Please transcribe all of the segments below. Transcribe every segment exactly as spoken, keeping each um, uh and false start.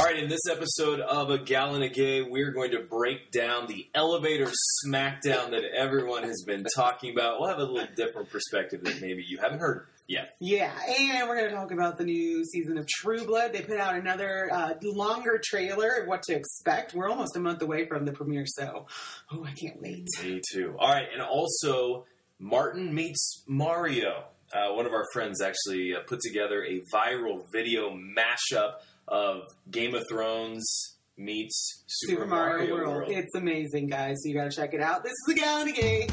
right, in this episode of A Gallon of Gay, we're going to break down the elevator smackdown that everyone has been talking about. We'll have a little different perspective that maybe you haven't heard yet. Yeah, and we're going to talk about the new season of True Blood. They put out another uh, longer trailer of what to expect. We're almost a month away from the premiere, so oh, I can't wait. Me too. All right, and also Martin Meets Mario. Uh, one of our friends actually uh, put together a viral video mashup of Game of Thrones meets Super, Super Mario, Mario World. World. It's amazing, guys, so you got to check it out. This is A Gallon of Gay.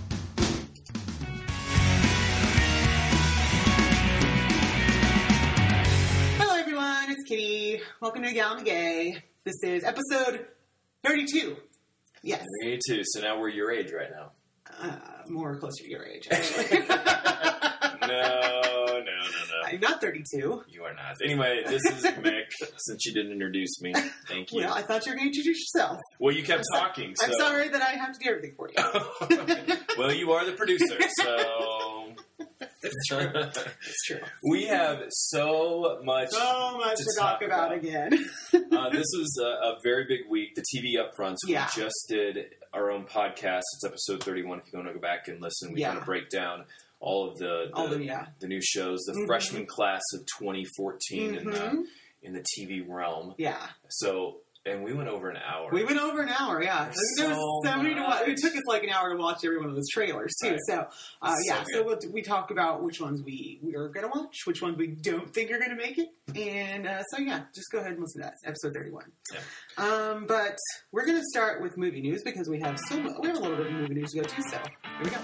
Hello, everyone. It's Kitty. Welcome to A Gallon of Gay. This is episode thirty-two. Yes. Me too. So now we're your age right now. Uh, more closer to your age, actually. No, no, no, no. I'm not thirty-two. You are not. Anyway, this is Mick, since you didn't introduce me. Thank you. Well, I thought you were going to introduce yourself. Well, you kept I'm talking. So, so. I'm sorry that I have to do everything for you. Well, you are the producer, so... It's true. It's true. We have so much So much to, to talk, talk about, about. again. uh, this was a, a very big week. The T V Upfronts. Yeah. We just did our own podcast. It's episode thirty-one. If you want to go back and listen, we Yeah. kind of break down all of the the, All the- yeah. the new shows, the Mhm. freshman class of twenty fourteen in, the, Mhm. in the T V realm. Yeah. So, and we went over an hour. We went over an hour, yeah. There's There was so so many to watch. much. It took us like an hour to watch every one of those trailers, too. Right. So, uh, So yeah, good. so we'll, we talk about which ones we, we are going to watch, which ones we don't think are going to make it. And uh, so, yeah, just go ahead and listen to that. Episode thirty-one. Yeah. Um, but we're going to start with movie news because we have so mu- we have a little bit of movie news to go to, so here we go.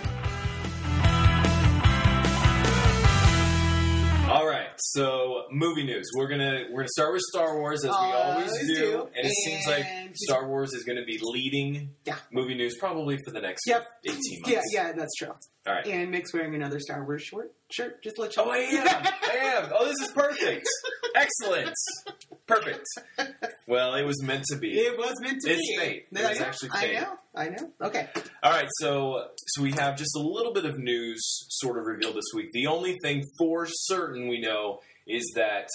All right, so movie news. We're gonna we're gonna start with Star Wars as we always Always do, do. and it seems like And- Star Wars is going to be leading Yeah. movie news probably for the next Yep. eighteen Yeah, months. yeah, that's true. All right. And Mick's wearing another Star Wars short shirt. Just to let you Oh, know. I am. I am. Oh, this is perfect. Excellent. Perfect. Well, it was meant to be. It was meant to It's be. fate. It I was know, actually fate. I know. I know. Okay. All right, so so we have just a little bit of news sort of revealed this week. The only thing for certain we know is that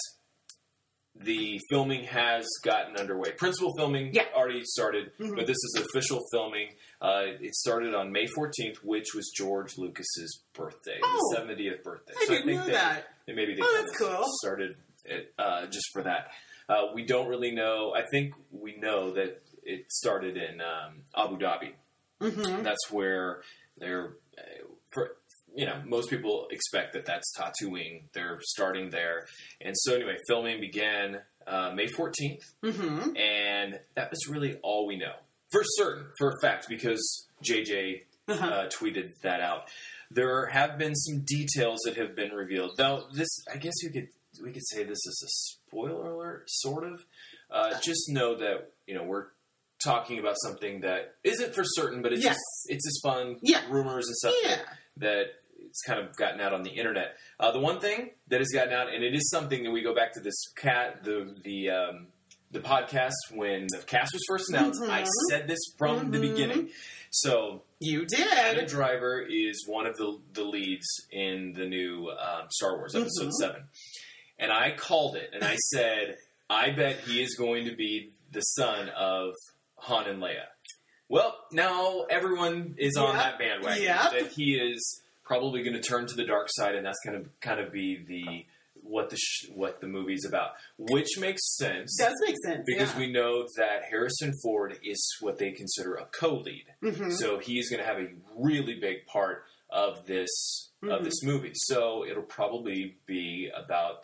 the filming has gotten underway. Principal filming Yeah. already started, Mhm. but this is official filming. Uh, it started on May fourteenth, which was George Lucas's birthday, Oh. the seventieth birthday. I so didn't I think know that, that. that maybe they Oh, kind that's of cool. started it uh, just for that. Uh, we don't really know. I think we know that it started in um, Abu Dhabi. Mm-hmm. That's where they're, uh, for, you know, most people expect that that's Tatooine. They're starting there. And so anyway, filming began uh, May fourteenth, Mm-hmm. and that was really all we know. For certain, for a fact, because J J Uh-huh. uh, tweeted that out. There have been some details that have been revealed. Now, this, I guess you could we could say this is a spoiler alert, sort of. Uh, just know that, you know, we're talking about something that isn't for certain, but it's Yes. just, it's just fun Yeah. rumors and stuff Yeah. that, that it's kind of gotten out on the internet. Uh, the one thing that has gotten out, and it is something that we go back to this cat, the the um, the podcast when the cast was first announced. Mhm. I said this from the Mhm. beginning. So You Adam did. Driver is one of the the leads in the new um, Star Wars Episode Mhm. seven, and I called it, and I said, I bet he is going to be the son of Han and Leia. Well, now everyone is on Yep. that bandwagon Yep. that he is probably going to turn to the dark side, and that's going to kind of be the what the sh- what the movie's about, which makes sense. Does make sense. Because yeah. we know that Harrison Ford is what they consider a co-lead. Mhm. So he's going to have a really big part of this of Mhm. this movie. So it'll probably be about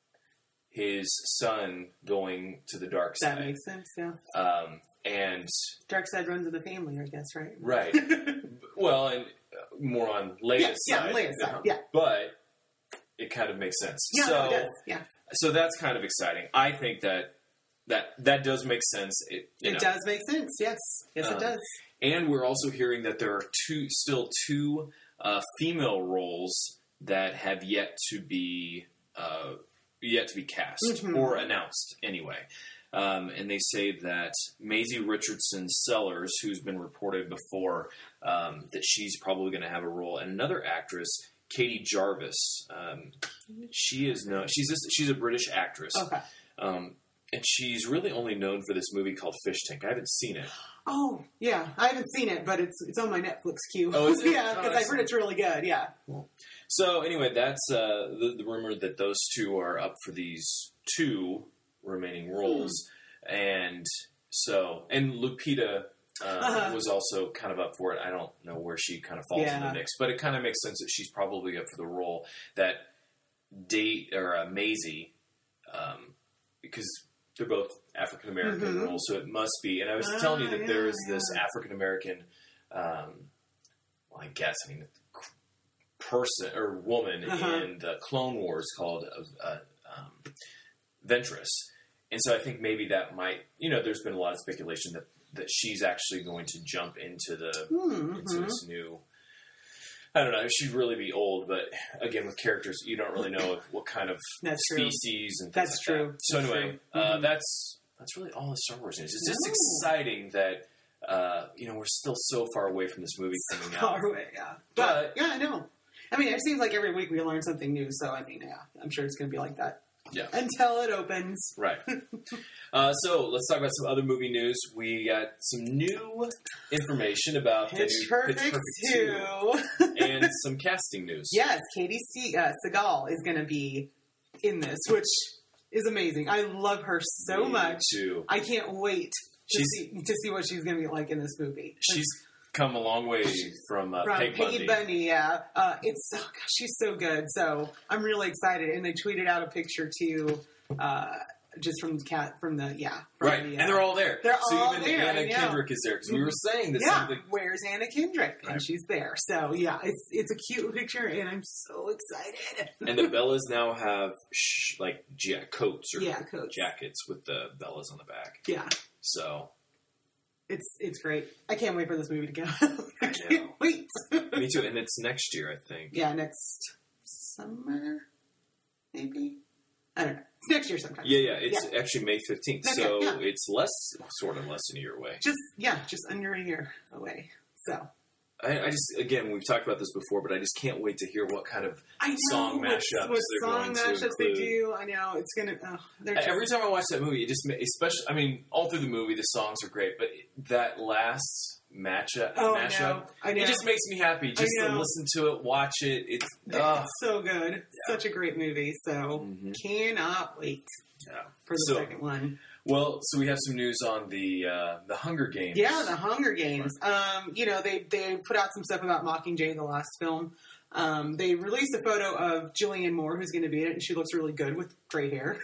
his son going to the dark That side. makes sense. Yeah. Um, and Dark side runs in the family, I guess, right? right, well, and uh, more on Leia's Yeah, yeah, side. Leia's side, uh, yeah. But it kind of makes sense. Yeah, so no, it does. Yeah. so that's kind of exciting. I think that that that does make sense. It, you It know. does make sense. Yes. Yes, Um, it does. And we're also hearing that there are two, still two uh, female roles that have yet to be uh, yet to be cast Mhm. or announced anyway. Um, and they say that Maisie Richardson Sellers, who's been reported before, um, that she's probably going to have a role, and another actress, Katie Jarvis. Um, she is no, she's a, she's a British actress. Okay. Um, and she's really only known for this movie called Fish Tank. I haven't seen it. Oh, yeah. I haven't seen it, but it's it's on my Netflix queue. Oh, is it? Yeah, because oh, I've heard it's really good, yeah. So, anyway, that's uh, the, the rumor that those two are up for these two remaining roles. Hmm. And so, and Lupita uh, uh-huh. was also kind of up for it. I don't know where she kind of falls yeah. in the mix, but it kind of makes sense that she's probably up for the role that date, or uh, Maisie, um, because they're both African American mm-hmm. roles, so it must be. And I was uh, telling you that yeah, there is yeah. this African American, um, well, I guess, I mean, person or woman uh-huh. in the Clone Wars called uh, um, Ventress. And so I think maybe that might, you know, there's been a lot of speculation that, that she's actually going to jump into the mm-hmm. into this new. I don't know. She'd really be old, but again, with characters, you don't really know what kind of that's species true. and things that's like true. That. So that's anyway, true. Uh, mm-hmm. that's that's really all the Star Wars news. It's just no. exciting that uh, you know we're still so far away from this movie so coming out. Far away, yeah. But, but yeah, I know. I mean, it seems like every week we learn something new. So I mean, yeah, I'm sure it's going to be like that. Yeah. Until it opens. Right. uh, so let's talk about some other movie news. We got some new information about Pitch the new Perfect Pitch Perfect two and some casting news. Yes, Katie C- uh, Seagal is going to be in this, which is amazing. I love her so Me much. Too. I can't wait to see, to see what she's going to be like in this movie. She's come a long way from, uh, from Peg Bundy. Peggy Bundy, yeah. Uh, it's oh gosh, she's so good. So I'm really excited. And they tweeted out a picture too, uh, just from the cat from the yeah. From right, the, uh, and they're all there. They're so all even there. Anna Kendrick is there because we were saying this. Yeah, something. Where's Anna Kendrick? Right. And she's there. So yeah, it's it's a cute picture, and I'm so excited. And the Bellas now have sh- like ja- coats or yeah, coats. jackets with the Bellas on the back. Yeah. So. It's it's great. I can't wait for this movie to go. I can't know. wait. Me too. And it's next year, I think. Yeah, next summer, maybe. I don't know. It's next year sometime. Yeah, yeah. It's yeah. actually May fifteenth, okay, so yeah. it's less, sort of less than a year away. Just yeah, just under a year away. So. I, I just again we've talked about this before, but I just can't wait to hear what kind of I know, song mashups what they're song going mashups to include. They do. I know it's gonna. Oh, just... Every time I watch that movie, it just especially. I mean, all through the movie, the songs are great, but that last matchup, oh, mashup, I know. I know. it just makes me happy just to listen to it, watch it. It's, it's so good. Yeah. Such a great movie. So mm-hmm. cannot wait yeah. for the so, second one. Well, so we have some news on the uh, the Hunger Games. Yeah, the Hunger Games. Um, you know, they they put out some stuff about Mockingjay, the last film. Um, they released a photo of Julianne Moore, who's going to be in it, and she looks really good with gray hair.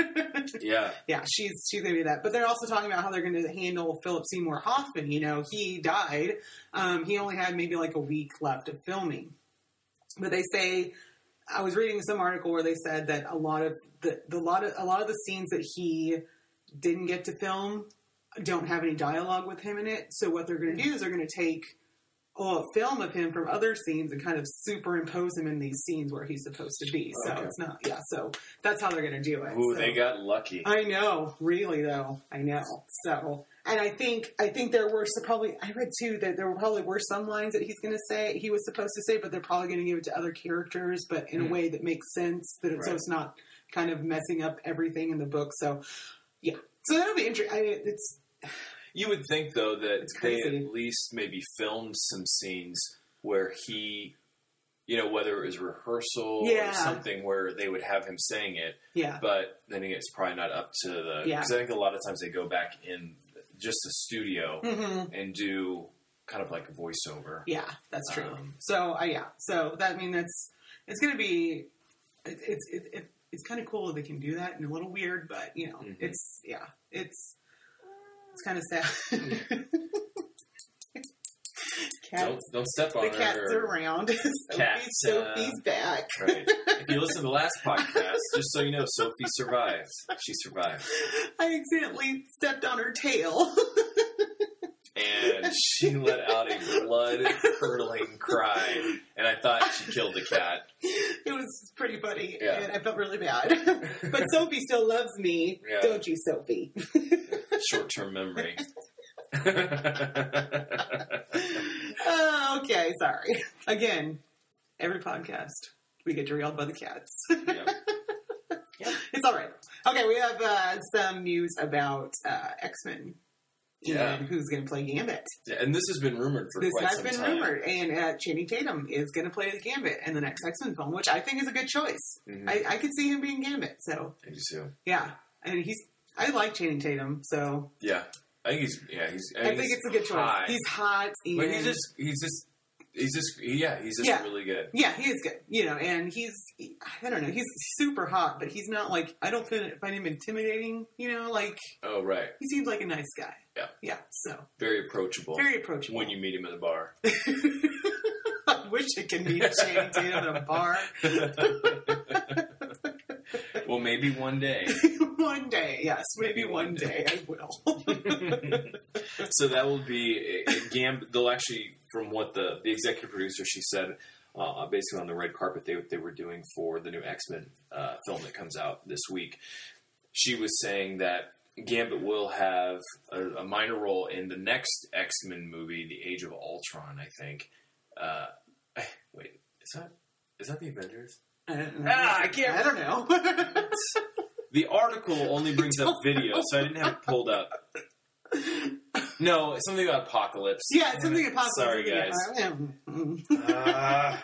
yeah, yeah, she's she's going to be that. But they're also talking about how they're going to handle Philip Seymour Hoffman. You know, he died. Um, he only had maybe like a week left of filming. But they say, I was reading some article where they said that a lot of the, the lot of a lot of the scenes that he didn't get to film don't have any dialogue with him in it. So what they're going to do is they're going to take a film of him from other scenes and kind of superimpose him in these scenes where he's supposed to be. So okay. it's not, yeah, so that's how they're going to do it. Ooh, so, they got lucky. I know, really though. I know. So, and I think, I think there were some probably, I read too that there were probably were some lines that he's going to say, he was supposed to say, but they're probably going to give it to other characters, but in mm. a way that makes sense, that it, right. so it's not kind of messing up everything in the book. So, yeah. So that'll be interesting. I mean, it's. You would think, though, that they at least maybe filmed some scenes where he, you know, whether it was rehearsal yeah. or something where they would have him saying it. Yeah. But then again, it's probably not up to the. Yeah. Because I think a lot of times they go back in just a studio mm-hmm. and do kind of like a voiceover. Yeah, that's true. Um, so, uh, yeah. So, that I mean, that's. It's going to be. It, it's. It, it, it's kind of cool that they can do that and a little weird, but, you know, mm-hmm. it's. Yeah. It's. It's kind of sad. Cats, don't, don't step on the her. The cats are around. Cats, Sophie's uh, back. Right. If you listen to the last podcast, just so you know, Sophie survived. She survived. I accidentally stepped on her tail. And she let out a blood-curdling cry. And I thought she killed the cat. It was pretty funny. Yeah. And I felt really bad. But Sophie still loves me. Yeah. Don't you, Sophie? Short-term memory. Oh, okay, sorry. Again, every podcast, we get derailed by the cats. Yep. Yep. It's all right. Okay, we have uh, some news about uh, X-Men. Yeah. And who's going to play Gambit. Yeah, and this has been rumored for this quite has some been time. rumored. And uh, Channing Tatum is going to play the Gambit in the next X-Men film, which I think is a good choice. Mm-hmm. I, I could see him being Gambit. So I do too. yeah. And he's... I like Channing Tatum, so... Yeah. I think he's... Yeah, he's... I, I think, think he's it's a good choice. high. He's hot. And But he's just... He's just... He's just... Yeah, he's just Yeah. really good. Yeah, he is good. You know, and he's... He, I don't know. He's super hot, but he's not like... I don't find, find him intimidating. You know, like... Oh, right. He seems like a nice guy. Yeah. Yeah, so... Very approachable. Very approachable. When you meet him in the bar. I wish I could meet Channing Tatum at a bar. Well, maybe one day. One day, yes. Maybe one day I will. So that will be... A, a Gam- they'll actually... From what the, the executive producer, she said... Uh, basically on the red carpet they, they were doing for the new X-Men uh, film that comes out this week. She was saying that Gambit will have a, a minor role in the next X-Men movie, The Age of Ultron, I think. Uh, wait, is that is that the Avengers? I don't know. Ah, I can't... I don't know. The article only brings up video, so I didn't have it pulled up. No, it's something about Apocalypse. Yeah, it's something about... Sorry, guys. uh,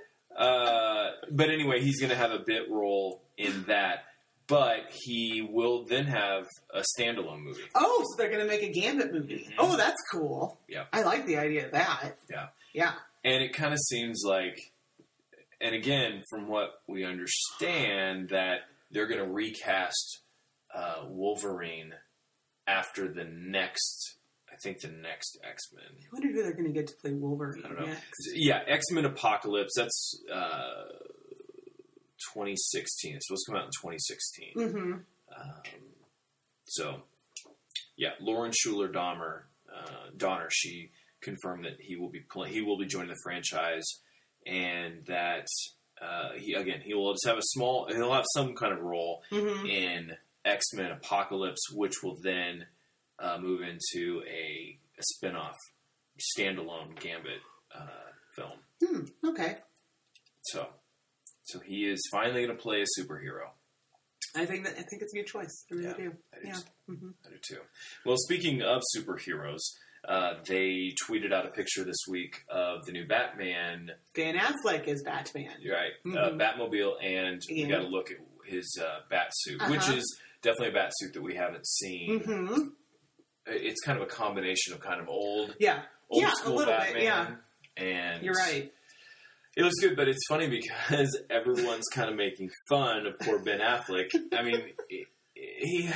uh, but anyway, he's going to have a bit role in that. But he will then have a standalone movie. Oh, so they're going to make a Gambit movie. Mm-hmm. Oh, that's cool. Yeah. I like the idea of that. Yeah. Yeah. And it kind of seems like, and again, from what we understand, that they're going to recast uh, Wolverine after the next, I think the next X-Men. I wonder who they're going to get to play Wolverine I don't know. next. Yeah, X-Men Apocalypse, that's... Uh, twenty sixteen. It's supposed to come out in twenty sixteen. Mm-hmm. Um, so, yeah, Lauren Schuler Donner, uh, Donner, she confirmed that he will be play- he will be joining the franchise, and that uh, he again he will just have a small he'll have some kind of role Mm-hmm. in X-Men Apocalypse, which will then uh, move into a, a spin-off standalone Gambit uh, film. Hmm. Okay. So. So he is finally going to play a superhero. I think that I think it's a good choice. I really Yeah, do. I do, Yeah. Mm-hmm. I do too. Well, speaking of superheroes, uh, they tweeted out a picture this week of the new Batman. Ben Affleck is Batman. You're right, Mm-hmm. uh, Batmobile, and we Yeah. got to look at his uh, bat suit, Uh-huh. which is definitely a bat suit that we haven't seen. Mm-hmm. It's kind of a combination of kind of old, Yeah. old Yeah, a school little bit, Batman, yeah. and You're right. it looks good, but it's funny because everyone's kind of making fun of poor Ben Affleck. I mean, he, he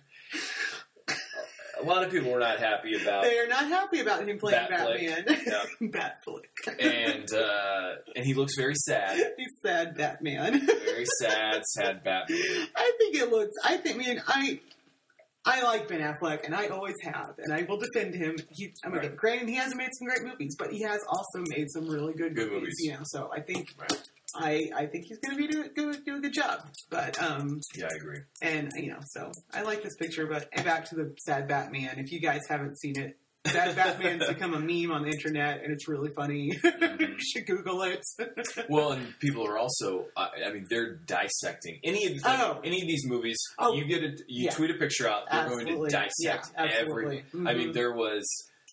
a lot of people were not happy about, They are not happy about him playing Batfleck. Batman. Yeah. Batfleck. and uh, and he looks very sad, He's sad Batman. very sad, sad Batman. I think it looks. I think, man, I I like Ben Affleck, and I always have, and I will defend him. He, I mean, Right. granted, he hasn't made some great movies, but he has also made some really good, Good movies, movies. You know, so I think Right. I I think he's going to be do, do, do a good job. But um, Yeah, I agree. and you know, so I like this picture. But and back to the sad Batman. If you guys haven't seen it, sad Batman's become a meme on the internet, and it's really funny. You should Google it. Well, and people are also, uh, I mean, they're dissecting any of like, Oh. any of these movies. Oh. You get a, you Yeah. tweet a picture out, they're Absolutely. going to dissect Yeah, absolutely. every. I mean, Mhm. there was.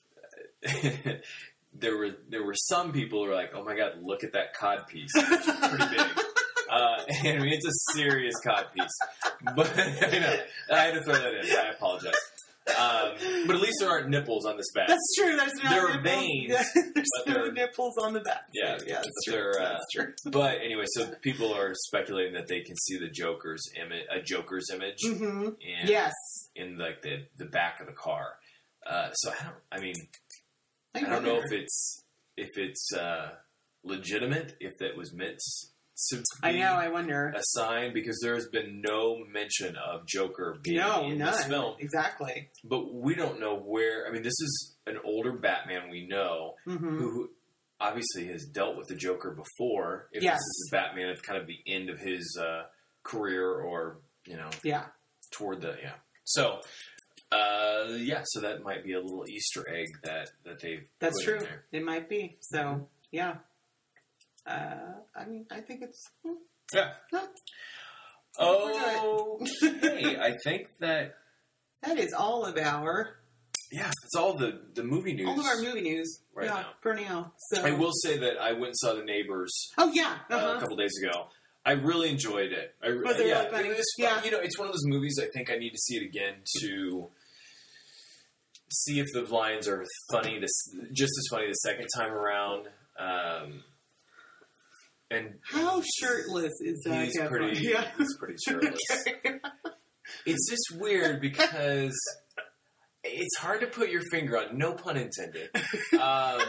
There were there were some people who were like, "Oh my god, look at that cod piece! It's pretty big." Uh, I mean, it's a serious cod piece. But I know I had to throw that in. I apologize. Um, but at least there aren't nipples on this bat. That's true. There's no There are nipples. veins, There's but no they're- nipples on the back. Yeah, yeah, that's but true. they're, uh, That's true. But anyway, so people are speculating that they can see the Joker's image, a Joker's image, Mm-hmm. in Yes. in like the the back of the car. Uh, so I don't. I mean, I, I don't know wonder. if it's if it's uh, legitimate, if that was meant to be I know. I wonder. a sign, because there has been no mention of Joker being No, in none. this film. Exactly. But we don't know where. I mean, this is an older Batman we know, Mm-hmm. who obviously has dealt with the Joker before. If Yes. this is Batman at kind of the end of his uh, career, or you know, Yeah. toward the yeah. So. Uh, yeah, so that might be a little Easter egg that, that they've That's put true. in there. It might be. So yeah. Uh, I mean, I think it's. Yeah. Huh. Oh, okay. I think that that is all of our yeah, that's all the the movie news. all of our movie news right yeah, now. for now. So I will say that I went and saw The Neighbors. Oh yeah, uh-huh. uh, a couple days ago. I really enjoyed it. I, Was it yeah, really funny? It was, Yeah. You know, it's one of those movies I think I need to see it again to see if the lines are funny, this, just as funny the second time around. Um, and how shirtless is Zac he's Efron? pretty, Yeah. he's pretty shirtless. Okay. It's just weird because it's hard to put your finger on, no pun intended. Um,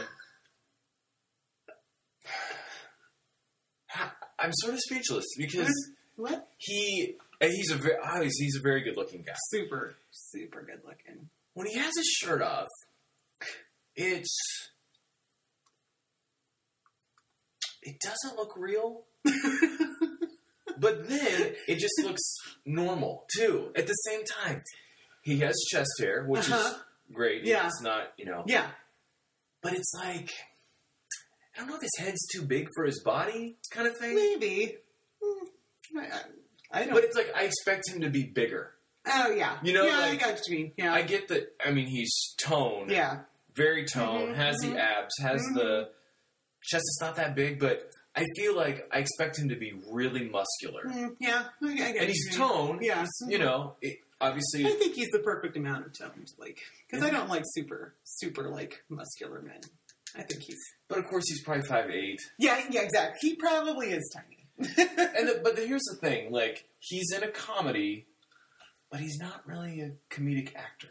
I'm sort of speechless because What? he he's a very oh, he's, he's a very good looking guy. Super, super good looking. When he has his shirt off, it's it doesn't look real, but then it just looks normal too. At the same time, he has chest hair, which Uh-huh. is great. Yeah. It's not you know, Yeah. but it's like I don't know if his head's too big for his body, kind of thing. Maybe. Hmm. I, I don't. But it's like I expect him to be bigger. oh yeah. You know, Yeah, like, I got what you mean. Yeah. I get that. I mean, he's toned, yeah. very toned, Mhm, has mhm. the abs, has Mhm. the chest. It's not that big, but I feel like I expect him to be really muscular, Mm, yeah. I, I get and what he's you mean. toned. Yeah. You know, it, obviously. I think he's the perfect amount of toned, like, because Yeah. I don't like super, super like muscular men. I think he's. But of course, he's probably five eight. Yeah, yeah, exactly. He probably is tiny. And the, but the, here's the thing: like he's in a comedy, but he's not really a comedic actor.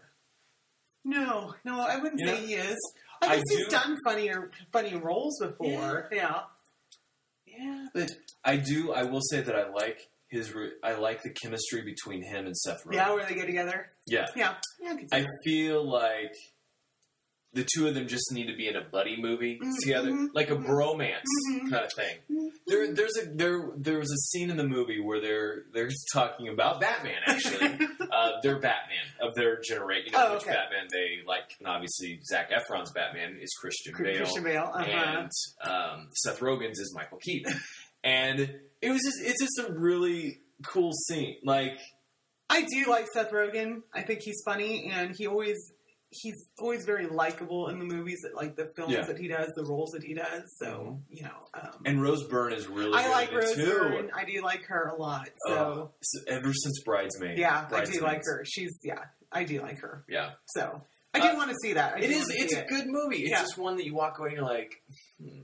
No, no, I wouldn't You say know, he is. I I guess he's do- done funnier, funny roles before. Yeah. Yeah, but I do. I will say that I like his. Re- I like the chemistry between him and Seth Rogen. Yeah, where they get together. Yeah. Yeah, yeah. I, could see I that. feel like the two of them just need to be in a buddy movie Mhm, together, mhm, like a mhm. bromance Mhm. kind of thing. Mhm. There, there's a there there was a scene in the movie where they're they're talking about Batman. Actually, uh, their Batman of their generation. You know, Oh, which okay. Batman they like. And obviously, Zac Efron's Batman is Christian Bale, Christian Bale. Uh-huh. and um, Seth Rogen's is Michael Keaton. And it was just it's just a really cool scene. Like I do like Seth Rogen. I think he's funny, and he always he's always very likable in the movies, that, like the films Yeah. that he does, the roles that he does. So Mhm. you know, um, and Rose Byrne is really I good like in it, Rose too. Byrne. I do like her a lot. So Oh, so ever since Bridesmaid. yeah, I do Bridesmaids. like her. She's yeah, I do like her. Yeah. So I do Uh, want to see that. I It do is. wanna It's see a it. good movie. It's Yeah. just one that you walk away and you're like, hmm,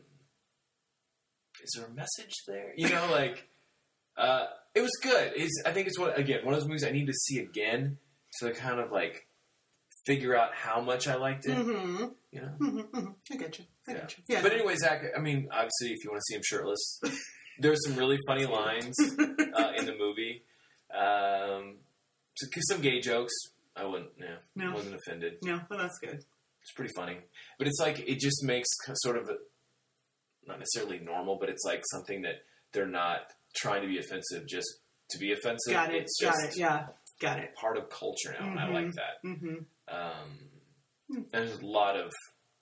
is there a message there? You know, like, uh, it was good. It's, I think it's one, again, one of those movies I need to see again to kind of like figure out how much I liked it. Mm-hmm. You know? Mm-hmm, mm-hmm. I get you. I Yeah. get you. Yeah. But anyway, Zach, I mean, obviously, if you want to see him shirtless, there's some really funny lines uh, in the movie. Um, so, some gay jokes. I wouldn't, yeah, No. wasn't offended. no, well, that's good. It's pretty funny. But it's like, it just makes sort of, a, not necessarily normal, but it's like something that they're not trying to be offensive just to be offensive. Got it. It's Got just it. Yeah. Got it. part of culture now, and I Mhm. like that. Mm-hmm. Um, there's a lot of,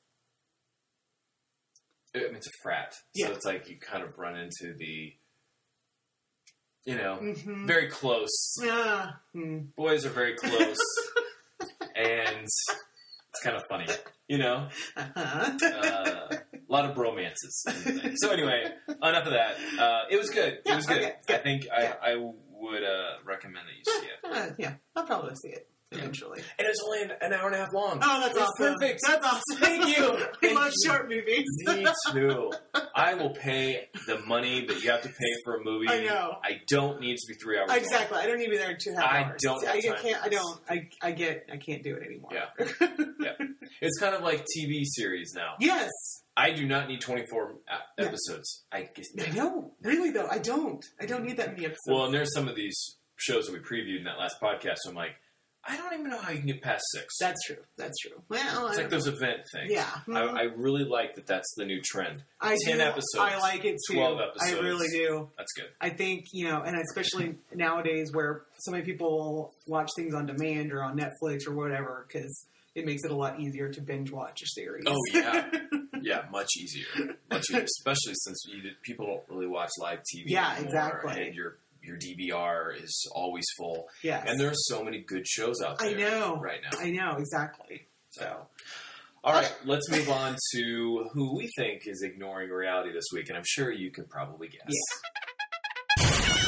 I mean, it's a frat. So Yeah. it's like you kind of run into the, you know, Mm-hmm. very close. Ah. Mm. Boys are very close. And it's kind of funny, you know? Uh-huh. Uh, a lot of bromances. in the thing. So anyway, enough of that. Uh, it was good. It Yeah, was good. okay, I good, think good. I, I would uh, recommend that you see it. Uh, yeah, I'll probably see it eventually. And it's only an, an hour and a half long. Oh, that's It's awesome. perfect. That's awesome. Thank you. I Thank love you. short movies. Me too. I will pay the money that you have to pay for a movie. I know. I don't need to be three hours Exactly. I don't need to be there in two and a half I hours. don't have I time can't. for I this. don't. I, I get. I can't do it anymore. Yeah. long. It's kind of like T V series now. Yes. I do not need twenty-four a- Yeah. episodes. I guess. I know. Really though, I don't. I don't need that many episodes. Well, and there's some of these shows that we previewed in that last podcast. So I'm like, I don't even know how you can get past six. that's true. That's true. Well, It's I like don't those event things. Yeah. I, Mhm. I really like that. That's the new trend. I ten do, episodes, I like it too. twelve episodes. I really do. That's good. I think, you know, and especially nowadays where so many people watch things on demand or on Netflix or whatever, because it makes it a lot easier to binge watch a series. Oh yeah, yeah, much easier, much easier. Especially since you, people don't really watch live T V. Yeah, anymore, exactly. And you're your D V R is always full. Yes. And there are so many good shows out there I know. right now. I know, exactly. So, all right, let's move on to who we think is ignoring reality this week, and I'm sure you can probably guess. Yeah.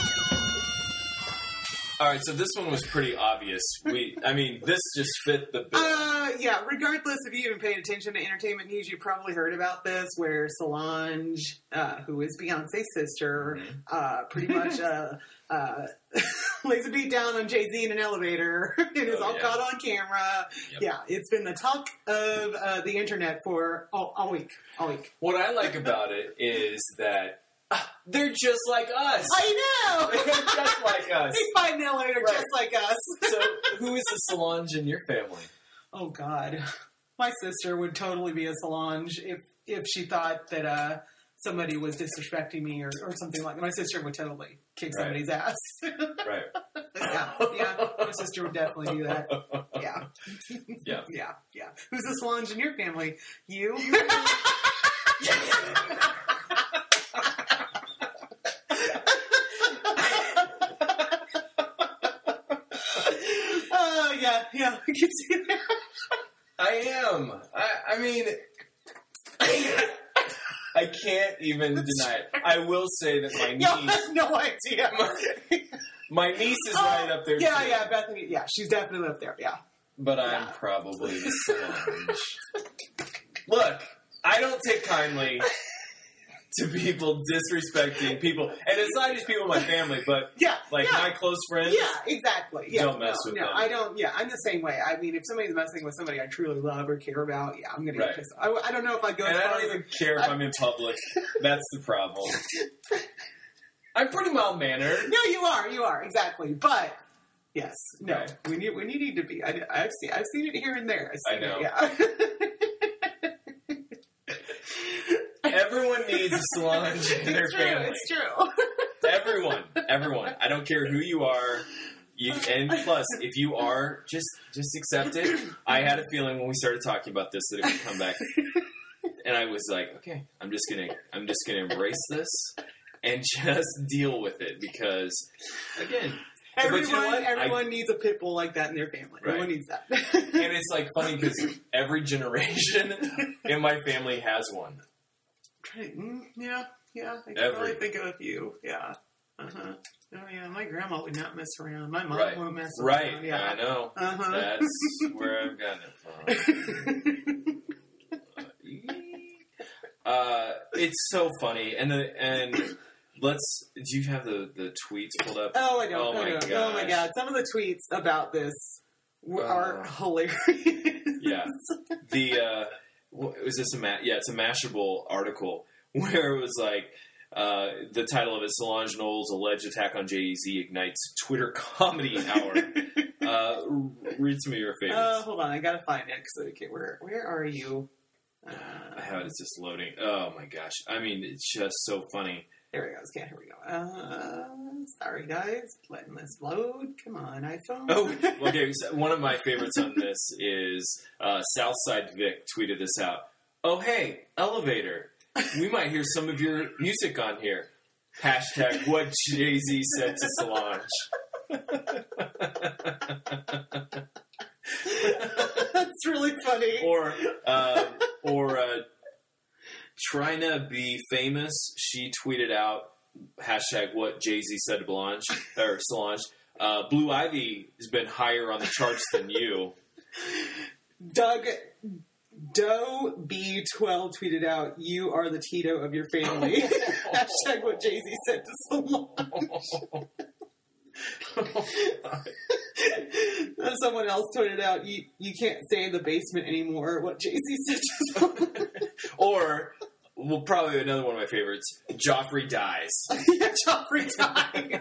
All right, so this one was pretty obvious. We, I mean, this just fit the bill. Uh, yeah, regardless if you even paid attention to entertainment news, you probably heard about this, where Solange, uh, who is Beyonce's sister, Mhm. uh, pretty much uh, uh, lays a beat down on Jay-Z in an elevator and is Oh, all yeah. caught on camera. Yep. Yeah, it's been the talk of uh, the internet for all, all week. All week. What I like about it is that uh, they're just like us. I know! They're just like us. They fight in the elevator Right. just like us. So, who is the Solange in your family? Oh, God. My sister would totally be a Solange if if she thought that uh, somebody was disrespecting me or, or something like that. My sister would totally kick Right. somebody's ass. Right. yeah, yeah. My sister would definitely do that. Yeah. Yeah. Yeah, yeah. Who's the Solange in your family? You? Oh, yeah, yeah. I can see that. I am. I, I mean, I can't even deny it. I will say that my Y'all niece, have no idea. my niece is right up there. Yeah, too, yeah, Bethany. Yeah, she's definitely up there. Yeah. But I'm Yeah. probably the Solange. Look, I don't take kindly to people disrespecting people, and it's not just people in my family, but Yeah. like yeah. my close friends. Yeah, exactly. Yeah, Don't mess no, with no, them. I don't. Yeah, I'm the same way. I mean, if somebody's messing with somebody I truly love or care about, yeah, I'm gonna Right. get pissed. I, I don't know if I go. And as I far don't as- even care if I'm in public. That's the problem. I'm pretty mild mannered. No, you are. You are exactly. But yes, no, Right. we need. We need to be. I, I've seen. I've seen it here and there. I've seen I know. It, yeah. Everyone needs a Solange in their it's true. family. It's true. Everyone, everyone. I don't care who you are. You, and plus, if you are, just just accept it. I had a feeling when we started talking about this that it would come back, and I was like, okay, I'm just gonna, I'm just gonna embrace this and just deal with it because, again, Everyone, but you know what? everyone needs a pit bull like that in their family. Right. Everyone needs that. And it's like funny because every generation in my family has one. Mm, yeah, yeah. I can Every- probably think of a few. Yeah. Uh huh. Oh yeah, my grandma would not mess around. My mom Right. won't mess Right? around. Yeah. I know. Uh huh. That's where I've gotten it from. Uh, it's so funny, and the and let's. Do you have the, the tweets pulled up? Oh, I don't. Oh, I my don't. Oh my gosh. god! Some of the tweets about this were, are Oh. hilarious. Yeah. The uh, what, was this a ma- yeah? It's a Mashable article where it was like uh, the title of it: Solange Knowles' alleged attack on Jay-Z ignites Twitter comedy hour. uh, read some of your favorites. Uh, hold on, I gotta find it. Cause, okay, where where are you? Uh, I have it. It's just loading. Oh my gosh! I mean, it's just so funny. There we go. Okay, here we go. Uh, sorry guys, letting this load. Come on, iPhone. Oh, okay. So one of my favorites on this is uh, Southside Vic tweeted this out. Oh, hey, elevator. We might hear some of your music on here. Hashtag what Jay-Z said to Solange. That's really funny. Or, uh, or uh, trying to be famous. She tweeted out hashtag what Jay-Z said to Solange. Or Solange. Uh, Blue Ivy has been higher on the charts than you. Doug Doe B twelve tweeted out, "You are the Tito of your family." Hashtag what Jay-Z said to Solange. And someone else tweeted out, you, you can't stay in the basement anymore. What Jay-Z said to Solange. Or, well, probably another one of my favorites, Joffrey dies. Yeah, Joffrey dies.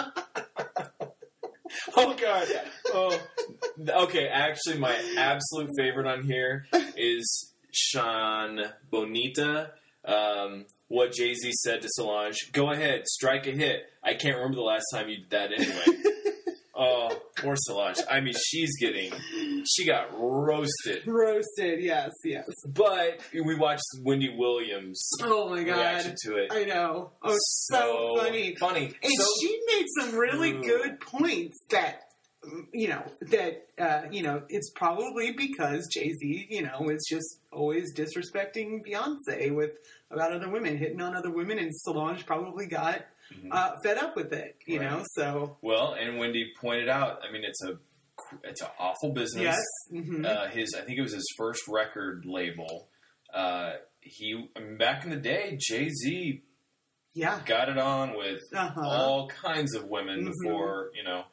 Oh, God. Oh. Okay, actually, my absolute favorite on here is Sean Bonita. Um, what Jay-Z said to Solange, go ahead, strike a hit. I can't remember the last time you did that anyway. Oh, poor Solange. I mean, she's getting, she got roasted. Roasted, yes, yes. But we watched Wendy Williams' oh my god reaction to it. I know. Oh, so, so funny. Funny. And so, she made some really Ooh. good points that, you know, that, uh, you know, it's probably because Jay-Z, you know, is just always disrespecting Beyonce with about other women, hitting on other women, and Solange probably got mm-hmm. uh, fed up with it, you right. know, so. Well, and Wendy pointed out, I mean, it's a it's an awful business. Yes. Mm-hmm. Uh, his, I think it was his first record label. Uh, he, I mean, back in the day, Jay-Z yeah. got it on with uh-huh. all kinds of women mm-hmm. before, you know,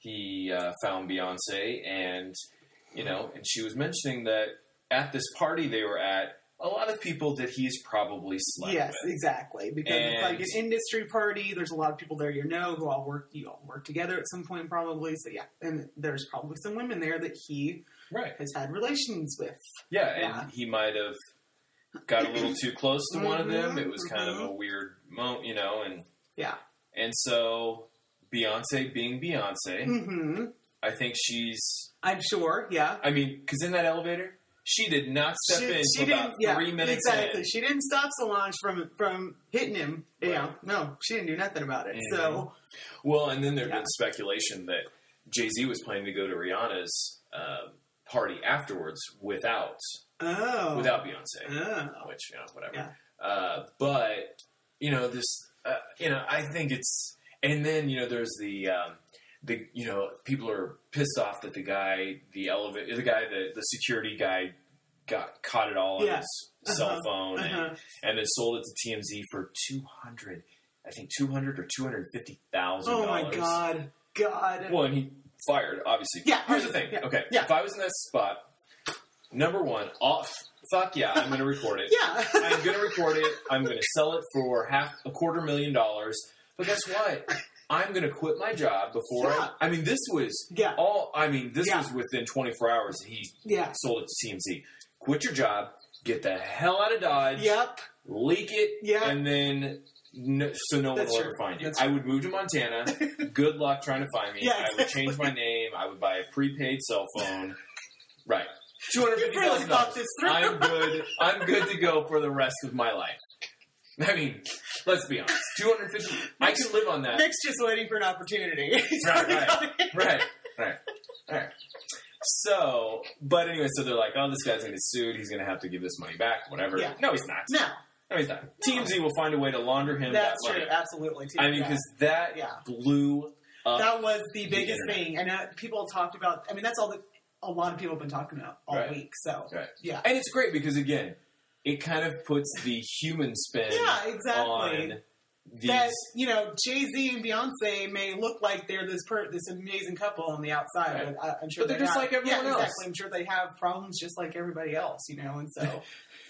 he uh, found Beyonce, and, you know, and she was mentioning that at this party they were at, a lot of people that he's probably slept yes, with. Yes, exactly. Because and, it's like an industry party. There's a lot of people there you know who all work, you all work together at some point probably. So yeah, and there's probably some women there that he right. has had relations with. Yeah, yeah. and he might have got a little too close to mm-hmm, one of them. It was mm-hmm. kind of a weird moment, you know, and yeah. And so Beyonce being Beyonce, mm-hmm. I think she's... I'm sure, yeah. I mean, because in that elevator... She did not step she, in she for about yeah, three minutes exactly. in. She didn't stop Solange from from hitting him. Right. Yeah, no, she didn't do nothing about it. Mm-hmm. So, well, and then there'd yeah. been speculation that Jay-Z was planning to go to Rihanna's uh, party afterwards without oh. without Beyonce, oh. which you know whatever. Yeah. Uh, but you know this, uh, you know, I think it's, and then you know there's the. Um, The you know people are pissed off that the guy the elevator the guy the, the security guy got caught it all on yeah. his uh-huh. cell phone uh-huh. and, and then sold it to T M Z for two hundred I think two hundred or two hundred fifty thousand. Oh my god, God! Well, and he fired obviously. Yeah. Here's the thing. Yeah. Okay. Yeah. If I was in that spot, number one, off. Fuck yeah, I'm going to record it. Yeah. I'm going to record it. I'm going to sell it for half a quarter million dollars. But guess what? I'm going to quit my job before yeah. I... I mean, this was yeah. all... I mean, this yeah. was within twenty-four hours he yeah. sold it to T M Z. Quit your job. Get the hell out of Dodge. Yep. Leak it. Yeah. And then... No, so no That's one will true. ever find you. That's I true. would move to Montana. Good luck trying to find me. Yeah, I would change my name. I would buy a prepaid cell phone. Right. two hundred fifty You really thousand dollars. thought this through. I'm good. I'm good to go for the rest of my life. I mean, let's be honest. two hundred fifty. I can live on that. Nick's just waiting for an opportunity. right, right, right, right, right. So, but anyway, so they're like, "Oh, this guy's gonna get sued. He's gonna have to give this money back. Whatever." Yeah. No, he's not. No. No, he's not. No. T M Z will find a way to launder him That's that true. money. Absolutely. Too. I mean, because yeah. that yeah. blew up. That was the biggest the thing. And uh, people talked about, I mean, that's all that a lot of people have been talking about all right. week. So, right. yeah. And it's great because, again, it kind of puts the human spin yeah, exactly. on these. That, you know, Jay-Z and Beyonce may look like they're this per- this amazing couple on the outside, Right. but I, I'm sure But they're they just have, like everyone yeah, else. Exactly. I'm sure they have problems just like everybody else, you know, and so.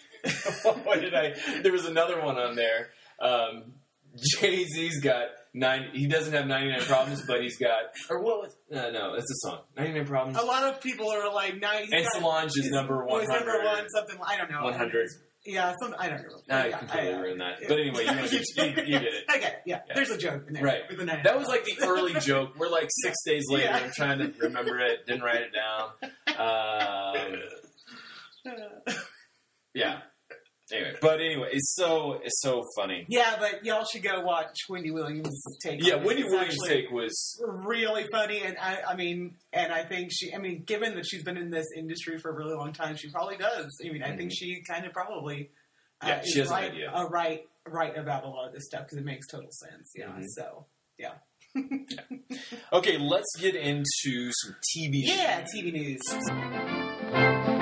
What did I? There was another one on there. Um, Jay-Z's got nine. He doesn't have ninety-nine problems, but he's got. Or what was? No, no, it's a song. ninety-nine problems. A lot of people are like ninety. And Solange is number one hundred. Was number one something? I don't know. One hundred. Yeah, some I don't know. I yeah, completely I, ruined that. But anyway, you, know, you, you, you did it. Okay, yeah, Yeah. There's a joke in there. Right. With the nine That was like the early joke. We're like six days later. Yeah. I'm trying to remember it. Didn't write it down. Um, yeah. Anyway, but anyway, it's so it's so funny. Yeah, but y'all should go watch Wendy Williams' take. Yeah, on it. Wendy It's Williams' actually take was really funny, and I, I mean, and I think she, I mean, given that she's been in this industry for a really long time, she probably does. I mean, I think she kind of probably, uh, Yeah, is she has an right, idea. uh, right, right about a lot of this stuff because it makes total sense. Yeah, Mhm. so yeah, okay. Let's get into some T V. yeah, T V news.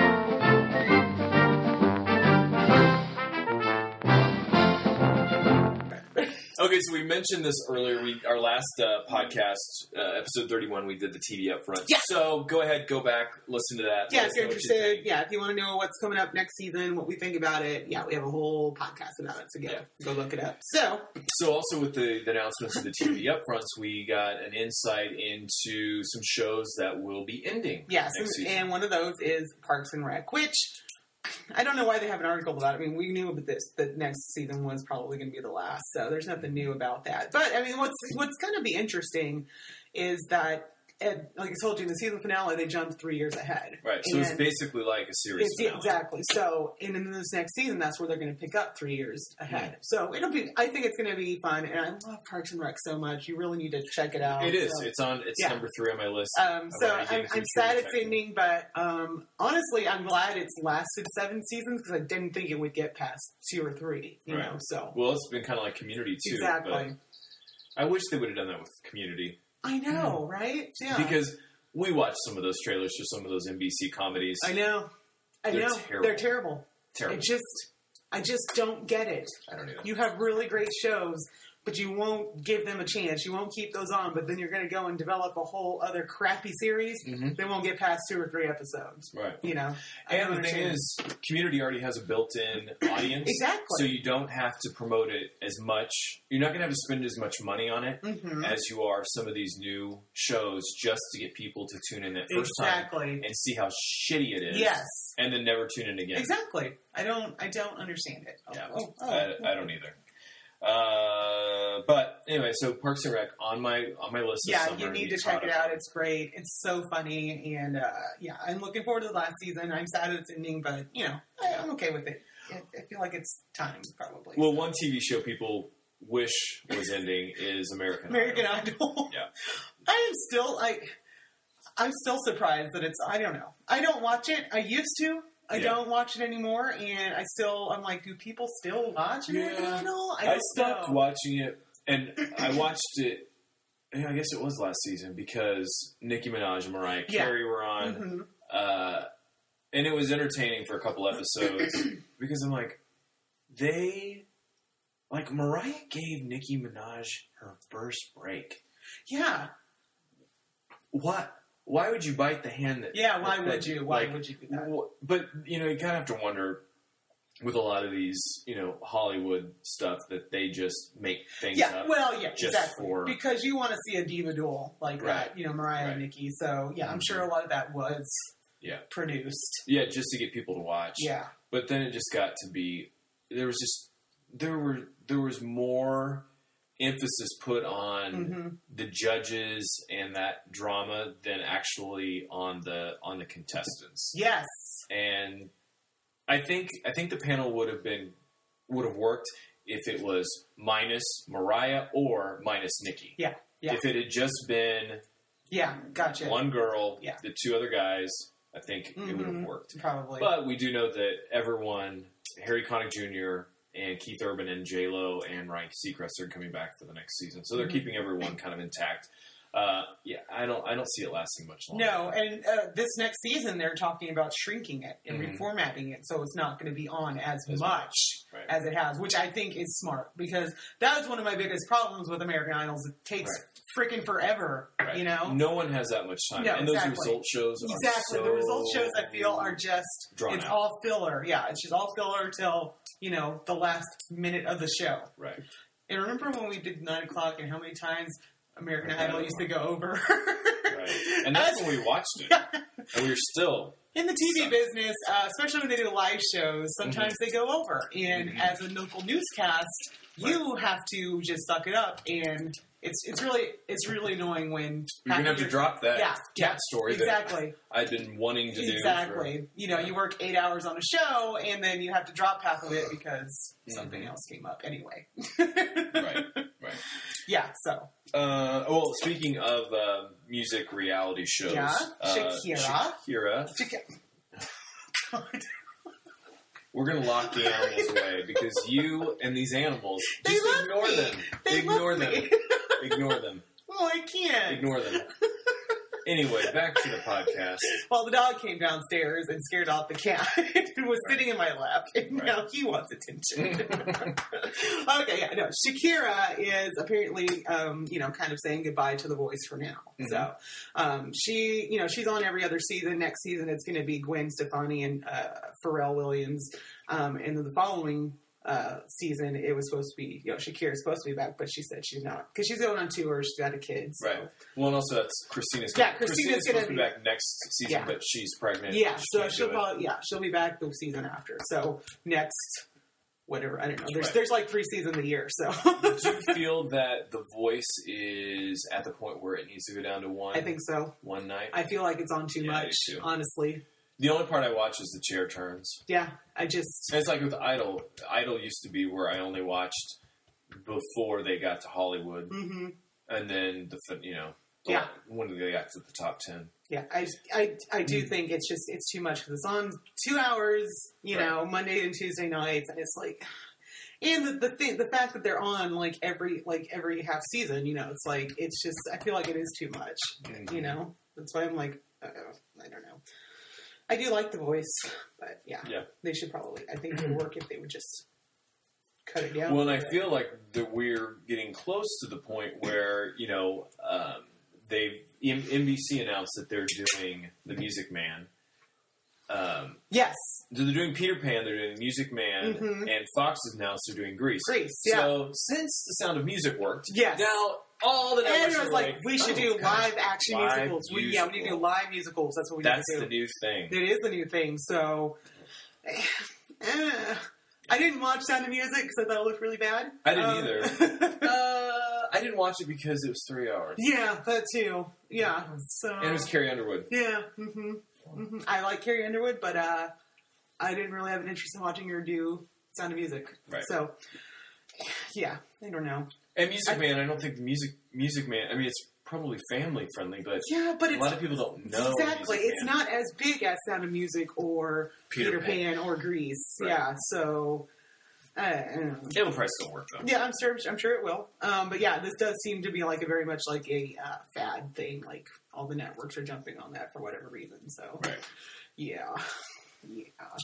Okay, so we mentioned this earlier. We our last uh, podcast, uh, episode thirty-one, we did the T V upfront. Yeah. So go ahead, go back, listen to that. Yeah, let if us you're know what you interested, think. yeah, if you want to know what's coming up next season, what we think about it, yeah, we have a whole podcast about it, so go, Yeah. go look it up. So, So also with the, the announcements of the T V upfronts, we got an insight into some shows that will be ending. yes, next season. and one of those is Parks and Rec, which I don't know why they have an article about it. I mean, we knew about this, that next season was probably going to be the last, so there's nothing new about that. But, I mean, what's what's going to be interesting is that and like I told you, in the season finale, they jumped three years ahead. Right. So and it's basically like a series it's, finale. Exactly. So, and in this next season, that's where they're going to pick up three years ahead. Mm. So it'll be. I think it's going to be fun, and I love Parks and Rec so much. You really need to check it out. It is. So, it's on. It's yeah. number three on my list. Um, so I've already I'm, given some I'm sad true it's check. ending, but um, honestly, I'm glad it's lasted seven seasons because I didn't think it would get past two or three. You Right. know, so Well, it's been kind of like Community too. exactly. But I wish they would have done that with Community. I know, right? Yeah, Because we watched some of those trailers for some of those N B C comedies. I know, I They're know, terrible. they're terrible. Terrible. I just, I just don't get it. I don't either. You have really great shows, but you won't give them a chance. You won't keep those on, but then you're going to go and develop a whole other crappy series. Mhm. They won't get past two or three episodes. Right. You know, I And don't the thing understand. is, Community already has a built-in audience. Exactly. So you don't have to promote it as much. You're not going to have to spend as much money on it Mhm. as you are some of these new shows just to get people to tune in that first Exactly. time and see how shitty it is. Yes. And then never tune in again. Exactly. I don't. I don't understand it. Oh, Yeah. oh, oh. I, I don't either. Uh, but anyway, so Parks and Rec on my on my list. Yeah, this summer you need be to check caught it up out. on. It's great. It's so funny, and uh, yeah, I'm looking forward to the last season. I'm sad it's ending, but you know, I, I'm okay with it. I, I feel like it's time, probably. Well, one T V show people wish was ending is American American Idol. Idol. Yeah. I am still like, I'm still surprised that it's. I don't know. I don't watch it. I used to. I Yeah. don't watch it anymore, and I still. I'm like, do people still watch American Yeah. Idol? I, I, don't stopped know. watching it, and I watched it. I guess it was last season because Nicki Minaj and Mariah Yeah. Carey were on, Mhm. uh, and it was entertaining for a couple episodes because I'm like, they, like Mariah gave Nicki Minaj her first break. Yeah, What? Why would you bite the hand that? yeah. Why that would fed you? Why Like, would you do that? w- But you know, you kind of have to wonder with a lot of these, you know, Hollywood stuff that they just make things Yeah, up. well, yeah, just exactly. for- Because you want to see a diva duel like Right. that, you know, Mariah and Right. Nicki. So, yeah, I'm sure a lot of that was Yeah. produced. Yeah, just to get people to watch. Yeah. But then it just got to be there was just there were there was more emphasis put on hmm the judges and that drama than actually on the on the contestants. Yes. And I think I think the panel would have been would have worked if it was minus Mariah or minus Nicki. Yeah, yeah. If it had just been Yeah, gotcha. one girl, Yeah. the two other guys, I think it would have Mhm. worked. Probably. But we do know that everyone, Harry Connick Junior and Keith Urban and J Lo and Ryan Seacrest are coming back for the next season, so they're Mhm. keeping everyone kind of intact. Uh, yeah, I don't, I don't see it lasting much longer. No, and uh, this next season they're talking about shrinking it and Mhm. reformatting it, so it's not going to be on as, As much much, right. as it has, which I think is smart because that was one of my biggest problems with American Idols. It takes Right. freaking forever, Right. you know. No one has that much time, No, and those exactly. result shows are Exactly. so The result shows I feel are just drawn it's out. all filler. Yeah, it's just all filler till, you know, the last minute of the show. right. And remember when we did nine o'clock and how many times American Idol used to go over? Right. And that's As- when we watched it, and we were still in the T V business, uh, especially when they do live shows, sometimes they go over. And Mhm. as a local newscast, you have to just suck it up. And it's it's really it's really annoying when you're gonna have to drop that Yeah, cat yeah, story exactly. that I've been wanting to do. Exactly. You know, you work eight hours on a show, and then you have to drop half of it because something Mhm. else came up. Anyway. Right. Right. Yeah. So. Uh, well, speaking of uh, music reality shows, Yeah, uh, Shakira. Shakira, we're gonna lock the animals away because you and these animals They just love ignore me. them. They ignore love them. me. Ignore them. Oh, I can't. Ignore them. Anyway, back to the podcast. Well, the dog came downstairs and scared off the cat and was sitting in my lap, and Right. now he wants attention. Okay, yeah, no. Shakira is apparently, um, you know, kind of saying goodbye to The Voice for now. Mhm. So, um, she, you know, she's on every other season. Next season, it's going to be Gwen Stefani and uh, Pharrell Williams. Um, and then the following uh, season, it was supposed to be, you know, Shakira's supposed to be back, but she said she's not. Because she's going on tour, she's got a kid. So. Right. Well, and also that's Christina's. Yeah, Christina's, Christina's supposed gonna to be be- back next season, Yeah. but she's pregnant. Yeah, She so can't she'll do it. probably, yeah, she'll be back the season after. So next whatever. I don't know. There's Right. there's like three seasons a year, so. Do you feel that The Voice is at the point where it needs to go down to one? I think so. One night. I feel like it's on too Yeah, I much, do too. honestly. The only part I watch is the chair turns. Yeah, I just. And it's like with Idol. Idol used to be where I only watched before they got to Hollywood, hmm and then the fi- you know the- Yeah. when they got to the top ten. Yeah, I, I, I do Mm. think it's just it's too much because it's on two hours, you Right. know, Monday and Tuesday nights, and it's like, and the the thing, the fact that they're on like every like every half season, you know, it's like it's just I feel like it is too much, Mhm. you know. That's why I'm like, uh, I don't know. I do like The Voice, but yeah, Yeah. they should probably. I think it would work if they would just cut it down. Well, and a I bit. feel like that we're getting close to the point where you know um, they N B C announced that they're doing The Music Man. Um, yes, they're doing Peter Pan, they're doing Music Man, Mhm. and Fox has announced they're doing Grease. Grease, yeah. So since The Sound of Music worked, Yes. now all the and networks it was are like, like, we should oh, do God, live action live musicals. We, yeah, we need to do musical. live musicals. That's what we That's need to the do. new thing. It is the new thing. So, eh, I didn't watch Sound of Music because I thought it looked really bad. I didn't Um, either. Uh, I didn't watch it because it was three hours. yeah, that too. Yeah. So. And it was Carrie Underwood. Yeah. hmm hmm I like Carrie Underwood, but uh, I didn't really have an interest in watching her do Sound of Music. Right. So, yeah, I don't know. And Music I- Man, I don't think the Music Music Man. I mean, it's probably family friendly, but Yeah, but a it's lot of people don't know. exactly. Music It's Man. not as big as Sound of Music or Peter Peter, Pan. Pan. or Grease. Right. Yeah, so uh, I don't know. It'll probably still work though. Yeah, I'm sure. I'm sure it will. Um, but yeah, this does seem to be like a very much like a uh, fad thing. Like all the networks are jumping on that for whatever reason. So Right. yeah, yeah.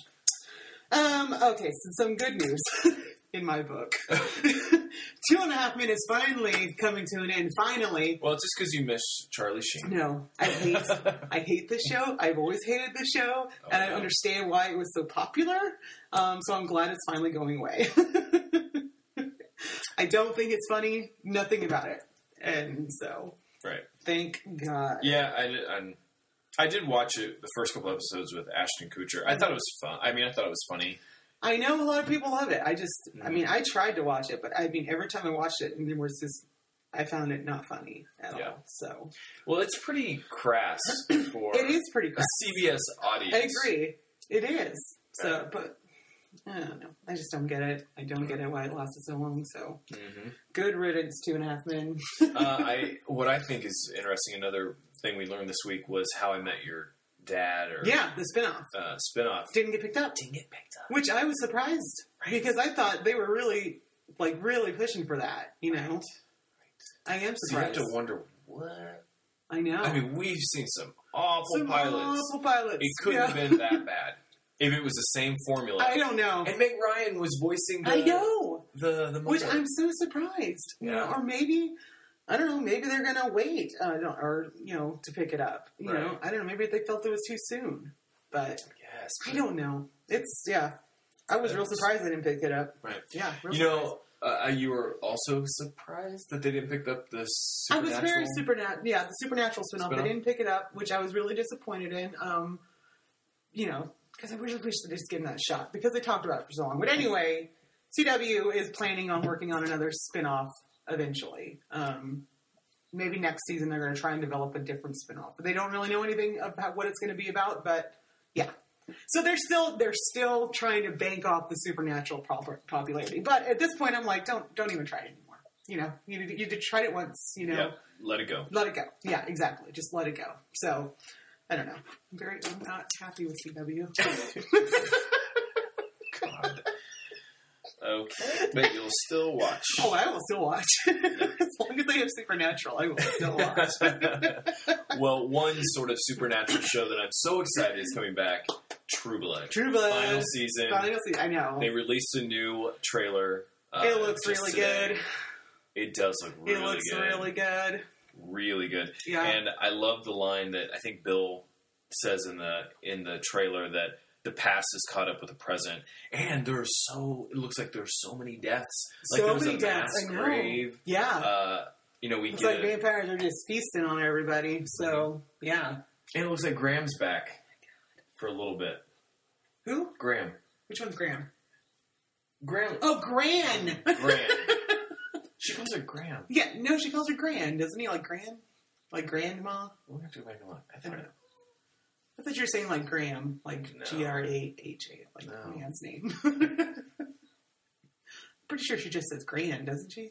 Um, okay, so some good news in my book. Two and a half minutes finally coming to an end. Finally. Well, it's just because you missed Charlie Sheen. No, I hate I hate this show. I've always hated this show, Oh, and I no. understand why it was so popular. Um, so I'm glad it's finally going away. I don't think it's funny. Nothing about it, and so Right. thank God. Yeah, I did, I'm- I did watch it the first couple episodes with Ashton Kutcher. I thought it was fun. I mean, I thought it was funny. I know a lot of people love it. I just, I Mm-hmm. mean, I tried to watch it, but I mean, every time I watched it, and there was this, I found it not funny at Yeah. all. So Well, it's pretty crass for it is pretty a crass. C B S audience. I agree. It is. So, Right. but I don't know. I just don't get it. I don't get it why it lasted so long. So, hmm good riddance, Two and a Half Men. uh, I what I think is interesting. Another thing we learned this week was How I Met Your Dad, or Yeah, the spinoff uh, spinoff. didn't get picked up, Didn't get picked up. which I was surprised because I thought they were really, like, really pushing for that. You know, I am So you have surprised. to wonder what. I know. I mean, we've seen some awful Some pilots. awful pilots. It couldn't Yeah. have been that bad if it was the same formula. I don't know. And Meg Ryan was voicing the I know. the the Which mother. I'm so surprised. You know, Yeah. or maybe I don't know. Maybe they're gonna wait, uh, don't- or you know, to pick it up. You know, Right. I don't know. Maybe they felt it was too soon, but Yes. I don't know. It's yeah. I was real surprised they didn't pick it up. Right. Yeah, real You know, uh, you were also surprised that they didn't pick up the I was supernatural. very supernatural. Yeah, the supernatural spinoff. Spinoff? They didn't pick it up, which I was really disappointed in. Um, you know, because I really wish they'd just given that a shot because they talked about it for so long. But anyway, C W is planning on working on another spinoff eventually. Um, maybe next season they're going to try and develop a different spinoff. But they don't really know anything about what it's going to be about. But yeah. So they're still they're still trying to bank off the supernatural pop- popularity. But at this point, I'm like, don't don't even try it anymore. You know, you you did tried it once. You know, Yeah, let it go. let it go. Yeah, exactly. Just let it go. So I don't know. I'm very I'm not happy with C W. God. Okay, but you'll still watch. Oh, I will still watch. As long as they have Supernatural, I will still watch. Well, one sort of supernatural show that I'm so excited is coming back, True Blood. True Blood. Final season. Final season. I know. They released a new trailer. Uh, It looks just really today. good. It does look really It looks good. really good. Really good. Yeah. And I love the line that I think Bill says in the in the trailer that the past is caught up with the present, and there's so it looks like there's so many deaths. Like So there was many a deaths. mass I know. grave. Yeah. Uh, you know, we It's get like it. vampires are just feasting on everybody. So, yeah. And it looks like Graham's back for a little bit. Who? Graham, Which one's Graham? Gran. Oh, Gran. Gran. She calls her Gran. Yeah, no, she calls her Gran, doesn't he? Like Gran? Like Grandma? We're going to go back and look. I I think don't know. I thought you were saying like Graham, like No. G R A H A, like No. the man's name. Pretty sure she just says Gran, doesn't she?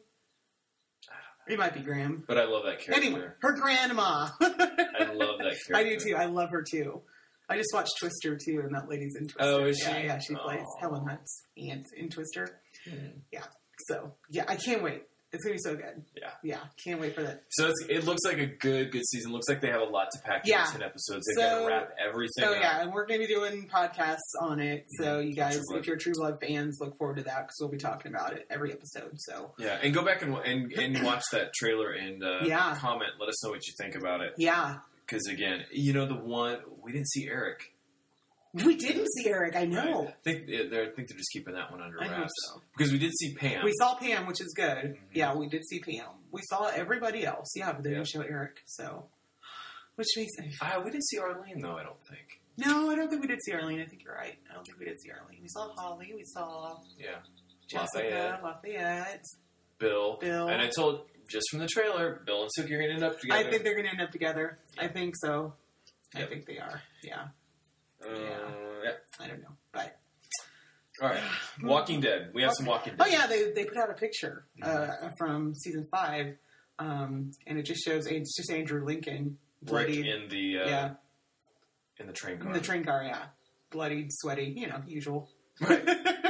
It might be Graham. But I love that character. Anyway, her grandma. I love that character. I do too. I love her too. I just watched Twister too, and that lady's in Twister. Oh, is yeah, she? Yeah, she plays Oh. Helen Hunt's aunt in Twister. Hmm. Yeah. So yeah, I can't wait. It's gonna be so good. Yeah. Yeah, can't wait for that. So it's, it looks like a good, good season. Looks like they have a lot to pack Yeah. into ten episodes. They've So- got to wrap everything So up. yeah, and we're going to be doing podcasts on it. So you guys, True Blood. if you're True Blood fans, look forward to that because we'll be talking about it every episode. So Yeah, and go back and and, and watch that trailer and uh, Yeah. comment. Let us know what you think about it. yeah, Because again, you know the one we didn't see Eric. we didn't see Eric. I know. Right? I think they're, I think they're just keeping that one under I hope wraps so. because we did see Pam. We saw Pam, which is good. Mhm. Yeah, we did see Pam. We saw everybody else. Yeah, but they Yeah. didn't show Eric. So, which makes me. uh, we didn't see Arlene though. I don't think. No, I don't think we did see Arlene. I think you're right. I don't think we did see Arlene. We saw Holly. We saw Yeah, Jessica, Lafayette. Lafayette. Bill. Bill. And I told just from the trailer, Bill and Suki are going to end up together. I think they're going to end up together. I think so. I Yep. think they are. Yeah. Uh, Yeah. yeah. I don't know, but. All right. Walking Dead. We have some Walking Oh Dead. yeah, they they put out a picture uh, from season five, um, and it just shows it's just Andrew Lincoln Rick bloodied, in the uh, yeah, in the train car. in the train car, yeah, bloodied, sweaty, you know, usual. Right.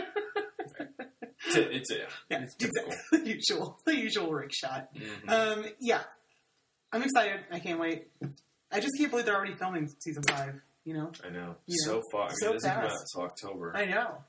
It's a, it's a Yeah, it's typical. exactly. The usual, the usual Rick shot. Mhm. Um, yeah, I'm excited. I can't wait. I just can't believe they're already filming season five. You know, I know. you so know, far. I mean, so it doesn't come out fast. until October. I know.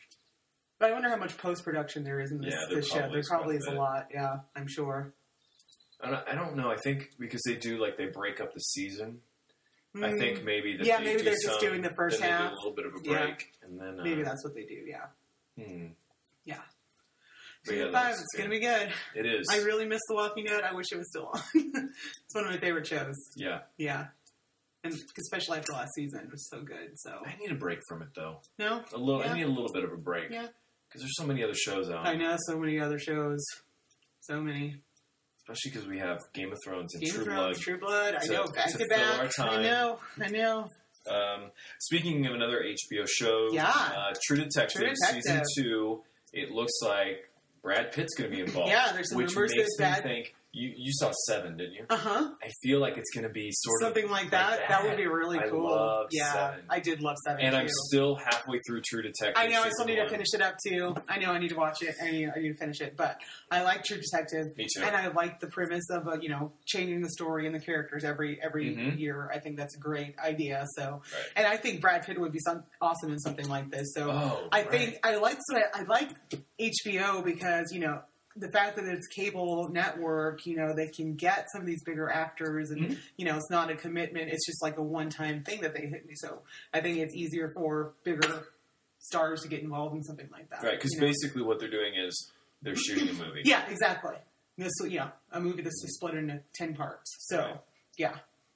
But I wonder how much post production there is in this, Yeah, there this show. probably There is probably quite is a a bit. lot. Yeah, I'm sure. I don't, I don't know. I think because they do like they break up the season. I Mm, think maybe that yeah, they maybe do they're just some, doing the first then they do half. a little bit of a Yeah. break, and then uh, maybe that's what they do. Yeah, hmm. yeah. But yeah, Season that five, looks it's good. gonna be good. It is. I really miss The Walking Dead. I wish it was still on. It's one of my favorite shows. yeah. Yeah, and especially after last season, it was so good. So I need a break from it though. no, A little. Yeah. I need a little bit of a break. Yeah. Because there's so many other shows out. I know so many other shows, so many. Especially because we have Game of Thrones and Game True of Thrones, Blood. True Blood. I to- know, back to to, fill back. our time. I know, I know. Um, speaking of another H B O show, Yeah. uh, True Detective, True Detective. season two. It looks like Brad Pitt's going to be involved. Yeah, there's some which rumors makes that me that- think you you saw Seven, didn't you? Uh huh. I feel like it's going to be sort Something of like that. that. would be really I cool. love yeah, Seven. I did love Seven. And too. I'm still halfway through True Detective. I know. I season still need to one. finish it up too. I know. I need to watch it. I need, I need to finish it. But I like True Detective. Me too. And I like the premise of uh, you know changing the story and the characters every every Mhm. year. I think that's a great idea. So, Right. and I think Brad Pitt would be some awesome in something like this. So, Oh, I right. think I like so I, I like H B O because you know the fact that it's cable network. You know they can get some of these bigger actors, and Mhm. you know it's not a commitment. It's just like a one time thing that they hit me. So I think it's easier for bigger stars to get involved in something like that. Right, because you know? basically what they're doing is they're shooting a movie. Yeah, exactly. This, yeah, a movie that's split into ten parts. So, Right. yeah,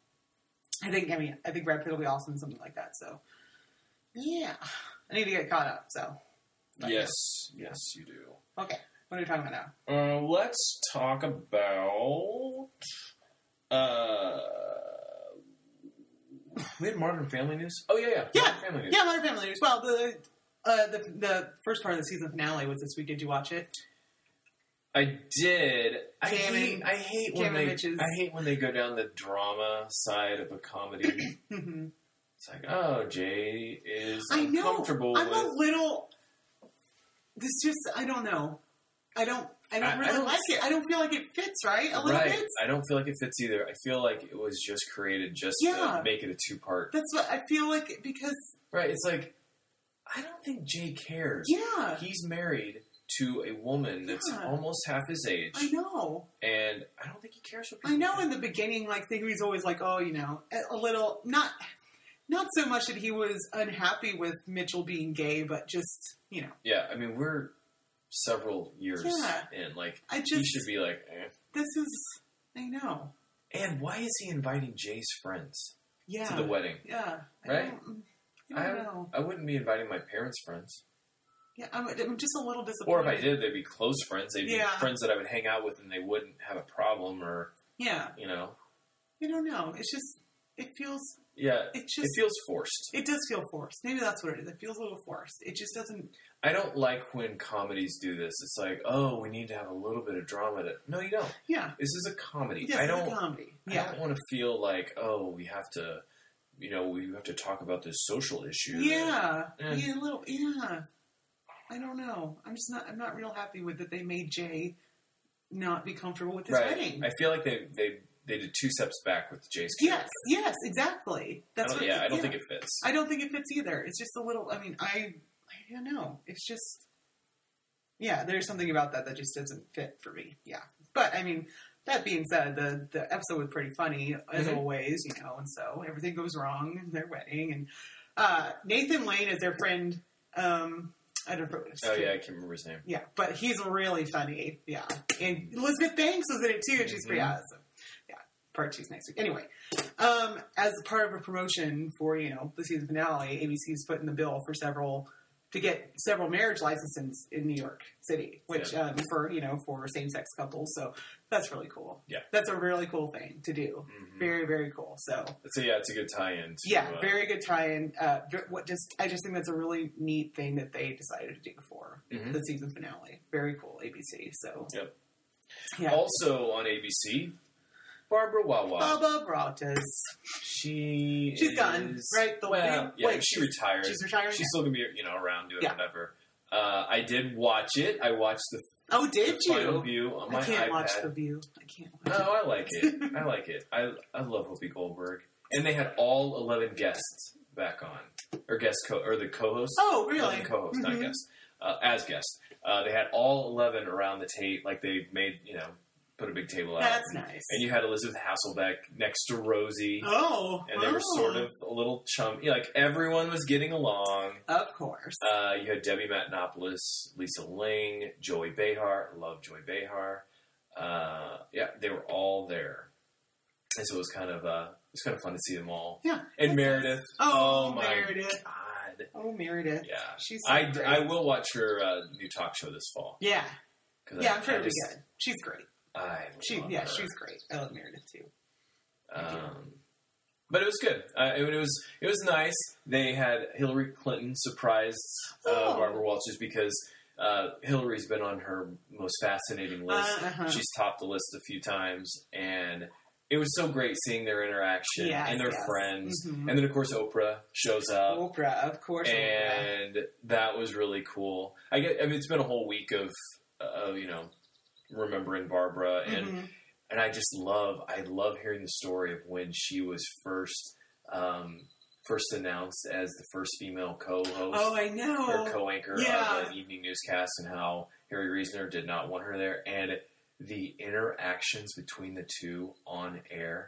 I think. I mean, I think Brad Pitt will be awesome in something like that. So, yeah, I need to get caught up. So, but, Yes, yes, you do. yeah. Okay, what are we talking about now? Uh, let's talk about. Uh, we had Modern Family News. Oh yeah, yeah, Yeah, Modern Family News. yeah, Modern Family News. Well, the uh, the the first part of the season finale was this week. Did you watch it? I did. I Cam hate. and- I hate Cam when and they. Mitch's. I hate when they go down the drama side of a comedy. Mhm. It's like, oh, Jay is I know. uncomfortable I'm with. a little. This just. I don't know. I don't. I don't I- I really don't like it. I don't feel like it fits. Right? A little right. bit. I don't feel like it fits either. I feel like it was just created just Yeah. to make it a two part. That's what I feel like because Right. It's like, I don't think Jay cares. yeah, He's married to a woman that's Yeah. almost half his age, I know. and I don't think he cares what people I know. think. In the beginning, like he was always like, oh, you know, a, a little not. Not so much that he was unhappy with Mitchell being gay, but just you know, Yeah, I mean, we're several years Yeah. in. Like, I he just should be like, eh. this is. I know. And why is he inviting Jay's friends Yeah. to the wedding? Yeah. I Right? don't, I don't know. I wouldn't be inviting my parents' friends. Yeah, I'm, I'm just a little disappointed. Or if I did, they'd be close friends. They'd Yeah. be friends that I would hang out with and they wouldn't have a problem or, Yeah. you know. I don't know. It's just, it feels, Yeah, it just, it feels forced. it does feel forced. Maybe that's what it is. It feels a little forced. It just doesn't. I don't like when comedies do this. It's like, oh, we need to have a little bit of drama. To... No, you don't. Yeah. This is a comedy. Yes, I it's don't, a comedy. I Yeah. don't want to feel like, oh, we have to, you know, we have to talk about this social issue. Yeah. that- eh. Yeah, a little, yeah. I don't know. I'm just not, I'm not real happy with that they made Jay not be comfortable with his Right. wedding. I feel like they, they, they did two steps back with Jay's character. Yes, yes, exactly. I That's don't- what. yeah, I don't yeah. think it fits. I don't think it fits either. It's just a little. I mean, I, I don't know. It's just, yeah. There's something about that that just doesn't fit for me. Yeah, but I mean, that being said, the the episode was pretty funny as Mhm. always, you know, and so everything goes wrong in their wedding, and uh, Nathan Lane is their friend. Um, I don't know. Oh, yeah, I can't remember his name. Yeah, but he's really funny. Yeah, and Elizabeth Banks was in it too, and she's pretty Mhm. awesome. Yeah, part two's next week. Anyway, um, as part of a promotion for you know the season finale, A B C's put in the bill for several to get several marriage licenses in New York City, which Yeah. um, for you know for same sex couples. So that's really cool. Yeah. that's a really cool thing to do. Mhm. Very very cool. So. So, yeah, it's a good tie-in. To, Yeah, uh, very good tie-in. Uh, ver- what just I just think that's a really neat thing that they decided to do for Mhm. the season finale. Very cool, A B C. So Yep. yeah, Also on A B C, Barbara Wawa. Baba Bratas. She She's is, done, right? The well, wait, yeah, wait, she retired. She's retiring. She's still gonna be, you know, around doing Yeah. whatever. Uh, I did watch it. I watched the, oh, did the final you? view on my I can't iPad. watch the View. I can't watch. No, I like it. I like it. I I love Whoopi Goldberg, and they had all eleven guests back on, or guest co or the co-hosts. Oh, really? eleven co-hosts, not Mhm. guests, uh, as guests. Uh, they had all eleven around the tape, like they made, you know, put a big table out. That's nice. And you had Elizabeth Hasselbeck next to Rosie. Oh, And they were oh. sort of a little chum. You know, like everyone was getting along. Of course. Uh, you had Debbie Matenopoulos, Lisa Ling, Joey Behar. Love Joey Behar. Uh, yeah, they were all there, and so it was kind of uh, it was kind of fun to see them all. Yeah. And that's Meredith. nice. Oh, my Meredith. God. Oh, Meredith. Yeah, She's so I, great. I will watch her uh, new talk show this fall. Yeah. 'Cause Yeah, I- I'm sure I it'll be just- good. She's great. I She, love yeah, her. she's great. I love Meredith too. Um, but it was good. Uh, it, it was it was nice. They had Hillary Clinton surprised uh, Oh. Barbara Walters because uh, Hillary's been on her most fascinating list. Uh, uh-huh. She's topped the list a few times, and it was so great seeing their interaction Yes, and their yes. friends. Mhm. And then of course Oprah shows up. Oprah, of course. Oprah. And that was really cool. I get. I mean, it's been a whole week of, uh, you know, remembering Barbara, and Mhm. and I just love. I love hearing the story of when she was first, um, first announced as the first female co-host Oh, I know. or co-anchor Yeah. of an evening newscast, and how Harry Reasoner did not want her there, and the interactions between the two on air,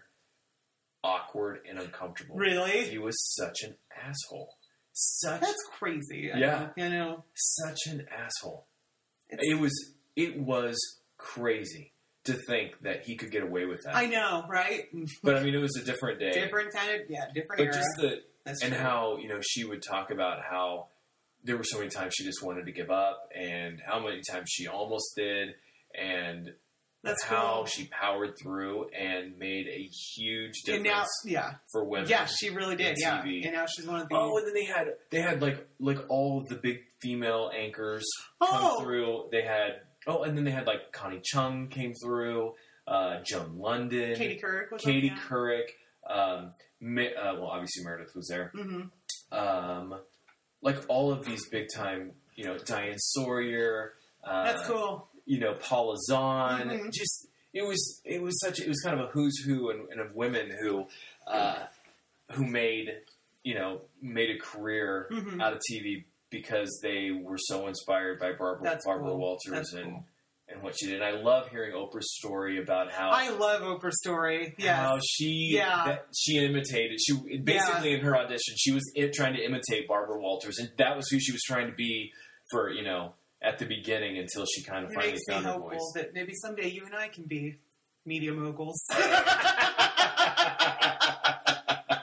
awkward and uncomfortable. Really? He was such an asshole. Such That's crazy. I Yeah. know, You know. such an asshole. It's- It was it was crazy to think that he could get away with that. I know, right? But I mean, it was a different day. Different kind of, yeah, different but era. just the That's and true. how, you know, she would talk about how there were so many times she just wanted to give up, and how many times she almost did, and That's how cool. she powered through and made a huge And difference now, yeah, for women. yeah, she really did. in Yeah, T V. and now she's one of the. Oh, and then they had they had like like all of the big female anchors Oh. come through. They had oh, and then they had like Connie Chung came through, uh, Joan London, Katie Couric was Katie on, yeah. Couric. Um, Mi- uh, well, obviously Meredith was there. Mm-hmm. Um, like all of these big time, you know, Diane Sawyer. Uh, That's cool. You know, Paula Zahn. Mhm. Just it was it was such it was kind of a who's who and, and of women who uh, who made you know made a career Mhm. out of T V because they were so inspired by Barbara That's Barbara cool. Walters That's and cool. and what she did. I love hearing Oprah's story about how I love Oprah's story. Yes. how she Yeah. that she imitated she basically in her audition she was it, trying to imitate Barbara Walters, and that was who she was trying to be for you know at the beginning until she kind of It finally makes me found her hopeful voice. that maybe someday you and I can be media moguls.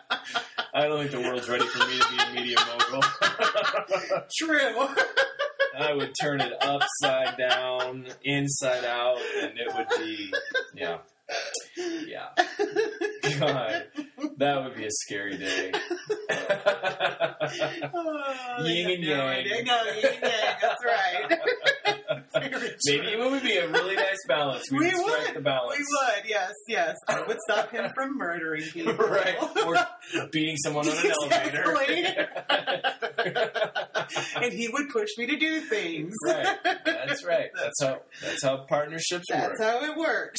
I don't think the world's ready for me to be a media mogul. True. I would turn it upside down, inside out, and it would be, yeah. Yeah. God, that would be a scary day. Oh, Yin and no, yang. No, yin and yang, that's right. Maybe it would be a really nice balance. We, We would strike would. the balance. We would, yes, yes. I would stop him from murdering people. Right. Or beating someone on an elevator. And he would push me to do things. Right. That's right. That's how that's how partnerships That's work. how it works.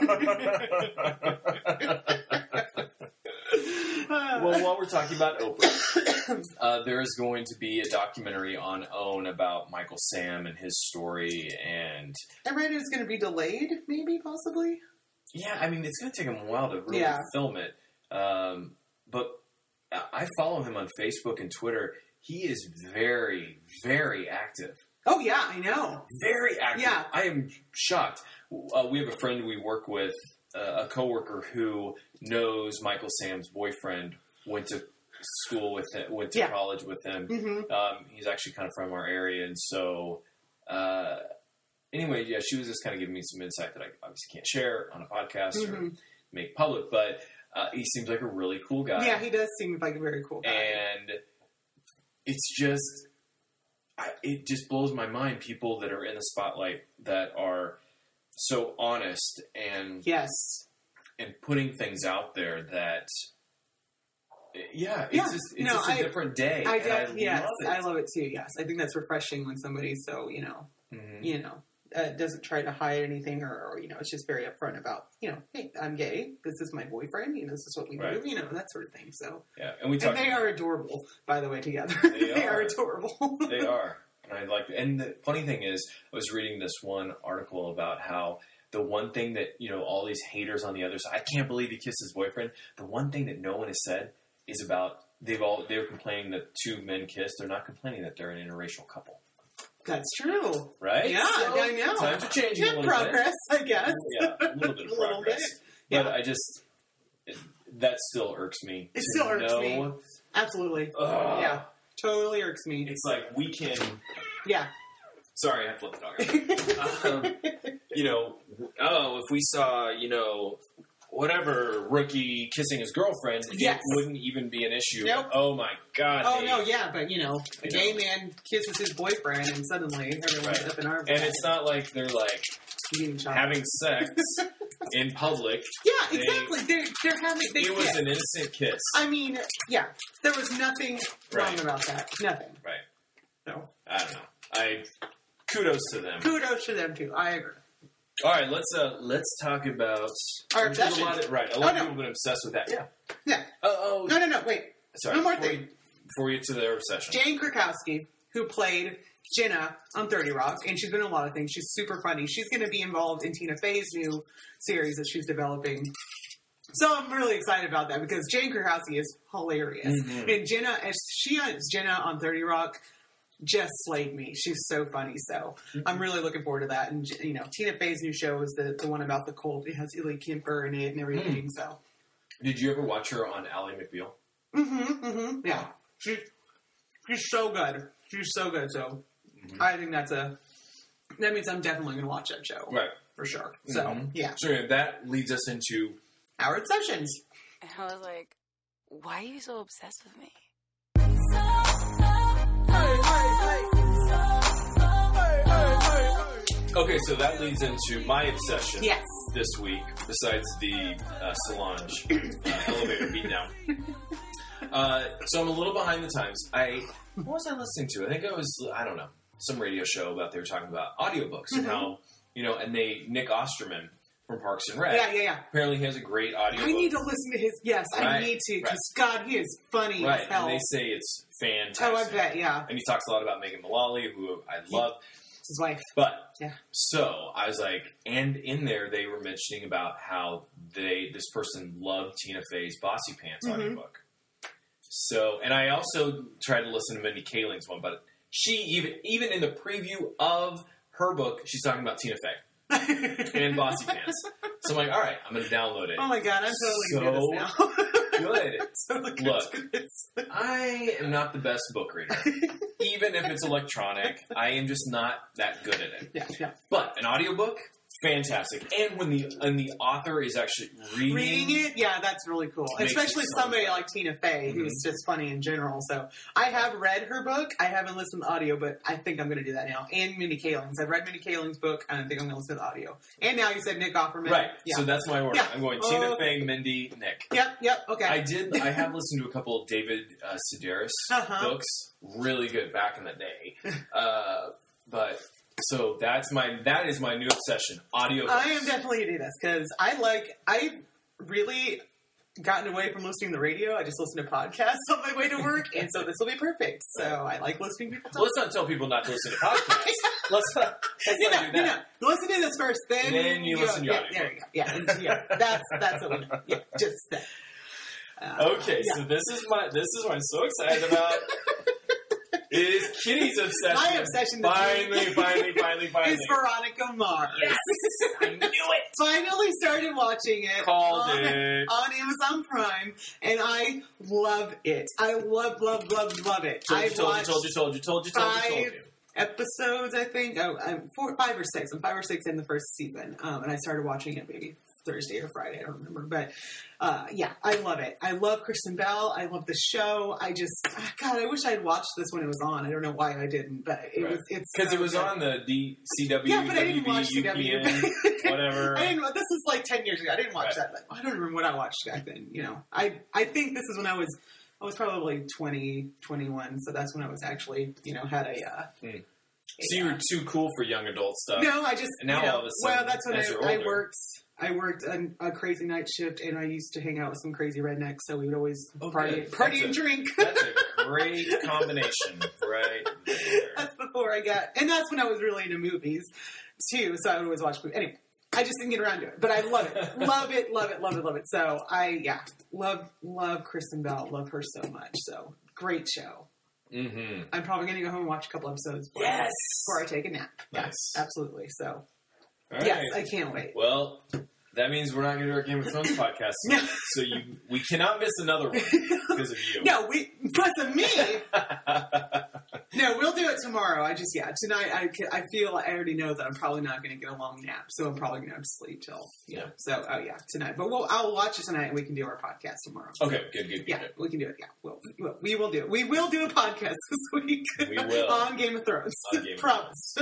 Well, while we're talking about Oprah, uh, there is going to be a documentary on OWN about Michael Sam and his story, and I read it's going to be delayed, maybe, possibly. yeah, I mean, it's going to take him a while to really Yeah. film it. Um, but I follow him on Facebook and Twitter. He is very, very active. Oh, yeah, I know. Very active. Yeah. I am shocked. Uh, we have a friend we work with, uh, a coworker who knows Michael Sam's boyfriend, went to school with him, went to Yeah. college with him. Mm-hmm. Um, he's actually kind of from our area, and so uh, anyway, yeah, she was just kind of giving me some insight that I obviously can't share on a podcast Mm-hmm. or make public, but uh, he seems like a really cool guy. Yeah, he does seem like a very cool guy. And it's just, I, it just blows my mind, people that are in the spotlight that are so honest and yes. and putting things out there that, yeah, it's Yeah. just it's No, just a I- different day. I and def- I yes, love it. I love it too. Yes, I think that's refreshing when somebody's so you know, Mhm. you know, uh, doesn't try to hide anything, or, or you know, it's just very upfront about you know, hey, I'm gay. This is my boyfriend. You know, this is what we Right. do. You know, that sort of thing. So, Yeah, and we and talked. they are adorable, by the way. Together, They they are are. adorable. They are. And I like, and the funny thing is, I was reading this one article about how the one thing that, you know, all these haters on the other side, I can't believe he kissed his boyfriend. The one thing that no one has said is about, they've all, they're complaining that two men kissed. They're not complaining that they're an interracial couple. That's true. Right? Yeah, So, I know. Times are changing Yeah, a little progress, I guess. bit. Yeah, a little bit of A little progress. bit. But Yeah. I just, it, that still irks me. It to still irks know, me. Absolutely. Ugh. Yeah, totally irks me. It's like, we can, Yeah. sorry, I have to let the dog out. um, you know, oh, if we saw, you know, whatever rookie kissing his girlfriend, Yes. it wouldn't even be an issue. Nope. Oh my God. Oh hey. no, yeah, but you know, a You gay know. man kisses his boyfriend, and suddenly everyone's Right. up in arms. And it's not like they're like Eating chocolate. having sex in public. Yeah, they- exactly. They're they're having. They It was kiss. an innocent kiss. I mean, yeah, there was nothing wrong Right. about that. Nothing. Right. No. I don't know. I kudos to them. Kudos to them too. I agree. All right, let's uh let's talk about Our there's a obsession. lot of- right, a lot Oh, of no. people have been obsessed with that. Yeah. Yeah. Oh, oh No, no, no. Wait. sorry. One more before thing. You, before you get to their obsession. Jane Krakowski, who played Jenna on thirty Rock, and she's been in a lot of things. She's super funny. She's going to be involved in Tina Fey's new series that she's developing. So I'm really excited about that because Jane Krakowski is hilarious. Mhm. And Jenna, as she as Jenna on thirty Rock, just slayed me. She's so funny. So I'm really looking forward to that. And you know, Tina Fey's new show is the, the one about the cult. It has Illy Kemper in it and everything. So Did you ever watch her on Ally McBeal? mm-hmm, mm-hmm, yeah, she, she's so good. She's so good. So Mhm. I think that's a that means I'm definitely going to watch that show Right. for sure. So Mhm. yeah, So yeah, that leads us into our obsessions. And I was like, why are you so obsessed with me? okay. So that leads into my obsession Yes. this week. Besides the uh, Solange uh, elevator beatdown. Uh, so I'm a little behind the times. I what was I listening to? I think it was I don't know some radio show about they were talking about audiobooks and Mhm. how you know and they Nick Osterman from Parks and Rec. Yeah, yeah, yeah. Apparently he has a great audiobook. I need to listen to his. Yes, I Right, need to right. because God, he is funny right, as hell. and they say it's fantastic. Oh, I bet. Yeah, And he talks a lot about Megan Mullally, who I love. it's his wife. But Yeah. so I was like, and in there they were mentioning about how they this person loved Tina Fey's Bossy Pants Mhm. audiobook. So, and I also tried to listen to Mindy Kaling's one, but she even even in the preview of her book, she's talking about Tina Fey and Bossy Pants. So I'm like, all right, I'm going to download it. Oh my God, I'm totally So into this now. Good. So good. Look. I am not the best book reader. Even even if it's electronic, I am just not that good at it. Yeah, yeah. But an audiobook, fantastic. And when the and the author is actually reading, Reading it, yeah, that's really cool. Makes Especially it so somebody fun. like Tina Fey, Mhm. who's just funny in general. So I have read her book. I haven't listened to the audio, but I think I'm going to do that now. And Mindy Kaling's. I've read Mindy Kaling's book, and I think I'm going to listen to the audio. And now you said Nick Offerman. right? Yeah. So that's my order. Yeah. I'm going Oh, Tina okay. Fey, Mindy, Nick. Yep, yep, okay. I did. I have listened to a couple of David uh, Sedaris Uh-huh. books. Really good back in the day. Uh, but so that's my that is my new obsession. Audio. I am definitely going to do this, because I like, I've really gotten away from listening to the radio. I just listen to podcasts on my way to work, and so this will be perfect. So I like listening to people talk. Well, let's not tell people not to listen to podcasts. let's not, let's No, not no, do no, that. no. Listen to this first, then, Then you listen to your yeah, audiobook. there you go. Yeah, and- yeah, that's that's what we do. Yeah, just that. Uh, Okay, yeah. so this is my this is what I'm so excited about. Is Kitty's obsession? My obsession this Finally, week finally, finally, finally. is Veronica Mars. Yes, I knew it. Finally started watching it Called on, it. on Amazon Prime, and I love it. I love, love, love, love it. Told you, I've told you, watched told you, told you, told you, told you, told five you. episodes, I think. Oh, I'm four, five or six. I'm five or six in the first season, um, and I started watching it maybe Thursday or Friday. I don't remember, but uh, yeah, I love it. I love Kristen Bell. I love the show. I just, God, I wish I had watched this when it was on. I don't know why I didn't, but it Right. was. It's Because so it was good. on the D C W, Yeah, but I didn't W B, watch C W. U P N, whatever. I didn't. This is like ten years ago. I didn't watch Right. that. I don't remember what I watched back then. You know, I I think this is when I was I was probably twenty, twenty-one. So that's when I was actually you know had a. Uh, Hmm. a, So you were too cool for young adult stuff. No, I just And now you know, all of a sudden, well, that's when as you're I, I older- worked. I worked a, a crazy night shift, and I used to hang out with some crazy rednecks. So we would always Oh, party, good. party That's and a- drink. That's a great combination, right there. That's before I got, and that's when I was really into movies too. So I would always watch movies. Anyway, I just didn't get around to it, but I love it, love it, love it, love it, love it. So I, yeah, love, love Kristen Bell, love her so much. So great show. Mm-hmm. I'm probably going to go home and watch a couple episodes before, Yes. before I take a nap. Nice. Yes, absolutely. So All right. yes, I can't wait. Well, that means we're not going to do our Game of Thrones podcast. No. So you, we cannot miss another one because of you. No, we because of me. No, we'll do it tomorrow. I just, yeah, tonight I, ca- I feel I already know that I'm probably not going to get a long nap, so I'm probably going to have to sleep till, you know, so, oh yeah, tonight. But we'll, I'll watch it tonight and we can do our podcast tomorrow. Okay, good, good, good. Yeah, we can do it. Yeah, we'll, we'll, we will do it. We will do a podcast this week. We will. on Game of Thrones. On Game of Promise.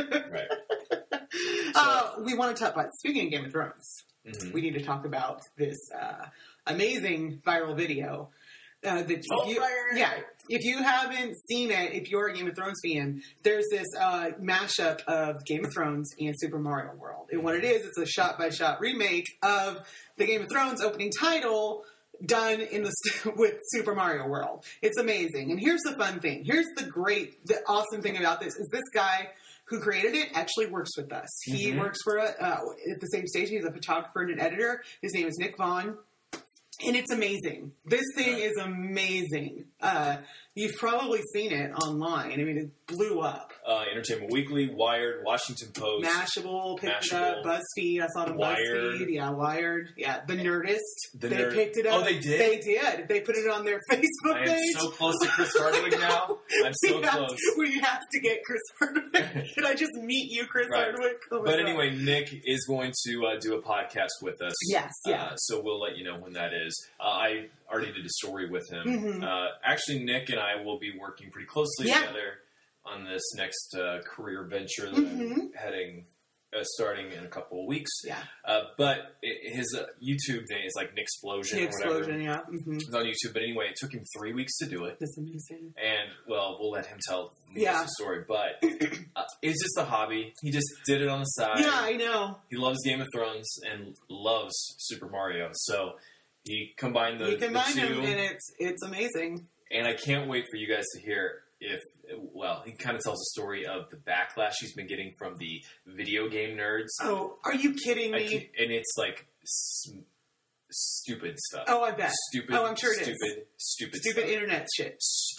Right. uh, we want to talk about, speaking of Game of Thrones, Mhm. we need to talk about this uh, amazing viral video. Uh, that if Oh, you, right, right, yeah, right. if you haven't seen it, if you're a Game of Thrones fan, there's this uh, mashup of Game of Thrones and Super Mario World. And what it is, it's a shot-by-shot remake of the Game of Thrones opening title done in the with Super Mario World. It's amazing. And here's the fun thing. Here's the great, the awesome thing about this is this guy who created it actually works with us. He Mhm. works for a, uh, at the same station. He's a photographer and an editor. His name is Nick Vaughn. And it's amazing. This thing is amazing. Uh, you've probably seen it online. I mean, it blew up. Uh, Entertainment Weekly, Wired, Washington Post. Mashable picked Mashable. it up. BuzzFeed. I saw it on Wired. BuzzFeed. Yeah, Wired. Yeah, The Nerdist. The they Nerd- picked it up. Oh, they did? They did. They put it on their Facebook I am page. so close to Chris Hardwick now. I'm so we have, close. we have to get Chris Hardwick. Can I just meet you, Chris Right. Hardwick? Oh my But God. anyway, Nick is going to uh, do a podcast with us. Yes, yeah. Uh, so we'll let you know when that is. Uh, I already did a story with him. Mhm. Uh, actually, Nick and I will be working pretty closely Yeah. together on this next uh, career venture that Mhm. I'm heading, uh, starting in a couple of weeks. Yeah. Uh, but it, his uh, YouTube name is like Nick Explosion The or whatever. explosion, yeah. Mm-hmm. It's on YouTube. But anyway, it took him three weeks to do it. That's amazing. And, well, we'll let him tell most Yeah. of the story. But uh, it's just a hobby. He just did it on the side. Yeah, I know. He loves Game of Thrones and loves Super Mario. So he combined the, You combine the two. them, and it's it's amazing. And I can't wait for you guys to hear if, well, he kind of tells the story of the backlash he's been getting from the video game nerds. Oh, are you kidding I me? can't- and it's like s- stupid stuff. Oh, I bet. Stupid. Oh, I'm sure it is. stupid, Stupid. Stupid stuff. internet shit. Stupid.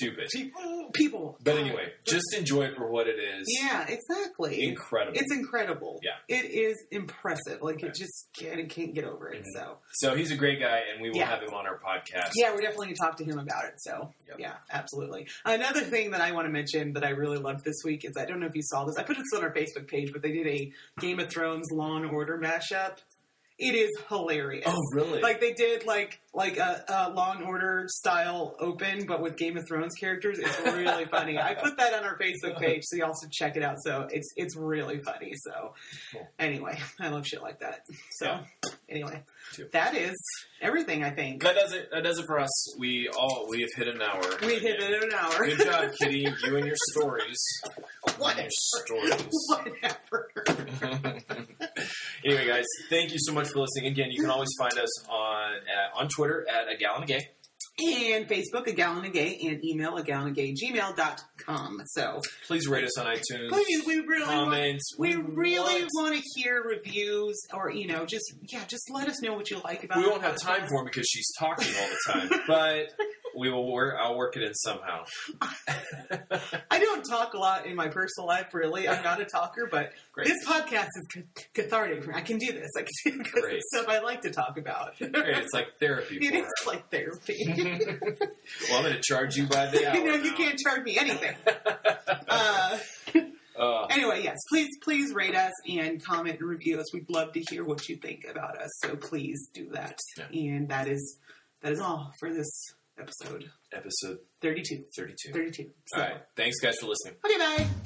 stupid. People, people. But anyway, just enjoy it for what it is. Yeah, exactly. Incredible. It's incredible. Yeah. It is impressive. Like, Yeah. it just can't, it can't get over it, Mhm. so. So he's a great guy, and we will Yeah. have him on our podcast. Yeah, we're definitely going to talk to him about it, so. Yep. Yeah, absolutely. Another thing that I want to mention that I really loved this week is, I don't know if you saw this, I put this on our Facebook page, but they did a Game of Thrones Law and Order mashup. It is hilarious. Oh, really? Like, they did, like, like a, a Law and Order style open, but with Game of Thrones characters. It's really funny. I put that on our Facebook page, so you also check it out. So it's it's really funny. So Cool. anyway, I love shit like that. So Yeah. anyway, Too. that is everything, I think. That does it. That does it for us. We all we have hit an hour. We hit it in an hour. Good job, Kitty. You and your stories. Whatever. Your stories. Whatever. Anyway, guys, thank you so much for listening. Again, you can always find us on uh, on Twitter at A Gallon of Gay. And Facebook, A Gallon of Gay, and email, a gallon of gay gmail dot com. So Please rate us on iTunes. please, we really want, Comments. we really want- want to hear reviews, or, you know, just, yeah, just let us know what you like about it. We won't have time for them because she's talking all the time, but we will. Work, I'll work it in somehow. I don't talk a lot in my personal life, really. I'm not a talker, but Great. this podcast is ca- cathartic. I can do this. I can do because Great. it's stuff I like to talk about. Great, it's like therapy It for is her. like therapy. Well, I'm going to charge you by the hour. you know, you now. can't charge me anything. Uh, Uh, anyway, yes, please, please rate us and comment and review us. We'd love to hear what you think about us. So please do that. Yeah. And that is that is all for this episode. episode thirty-two. thirty-two. thirty-two. All right. Thanks, guys, for listening. Okay, bye.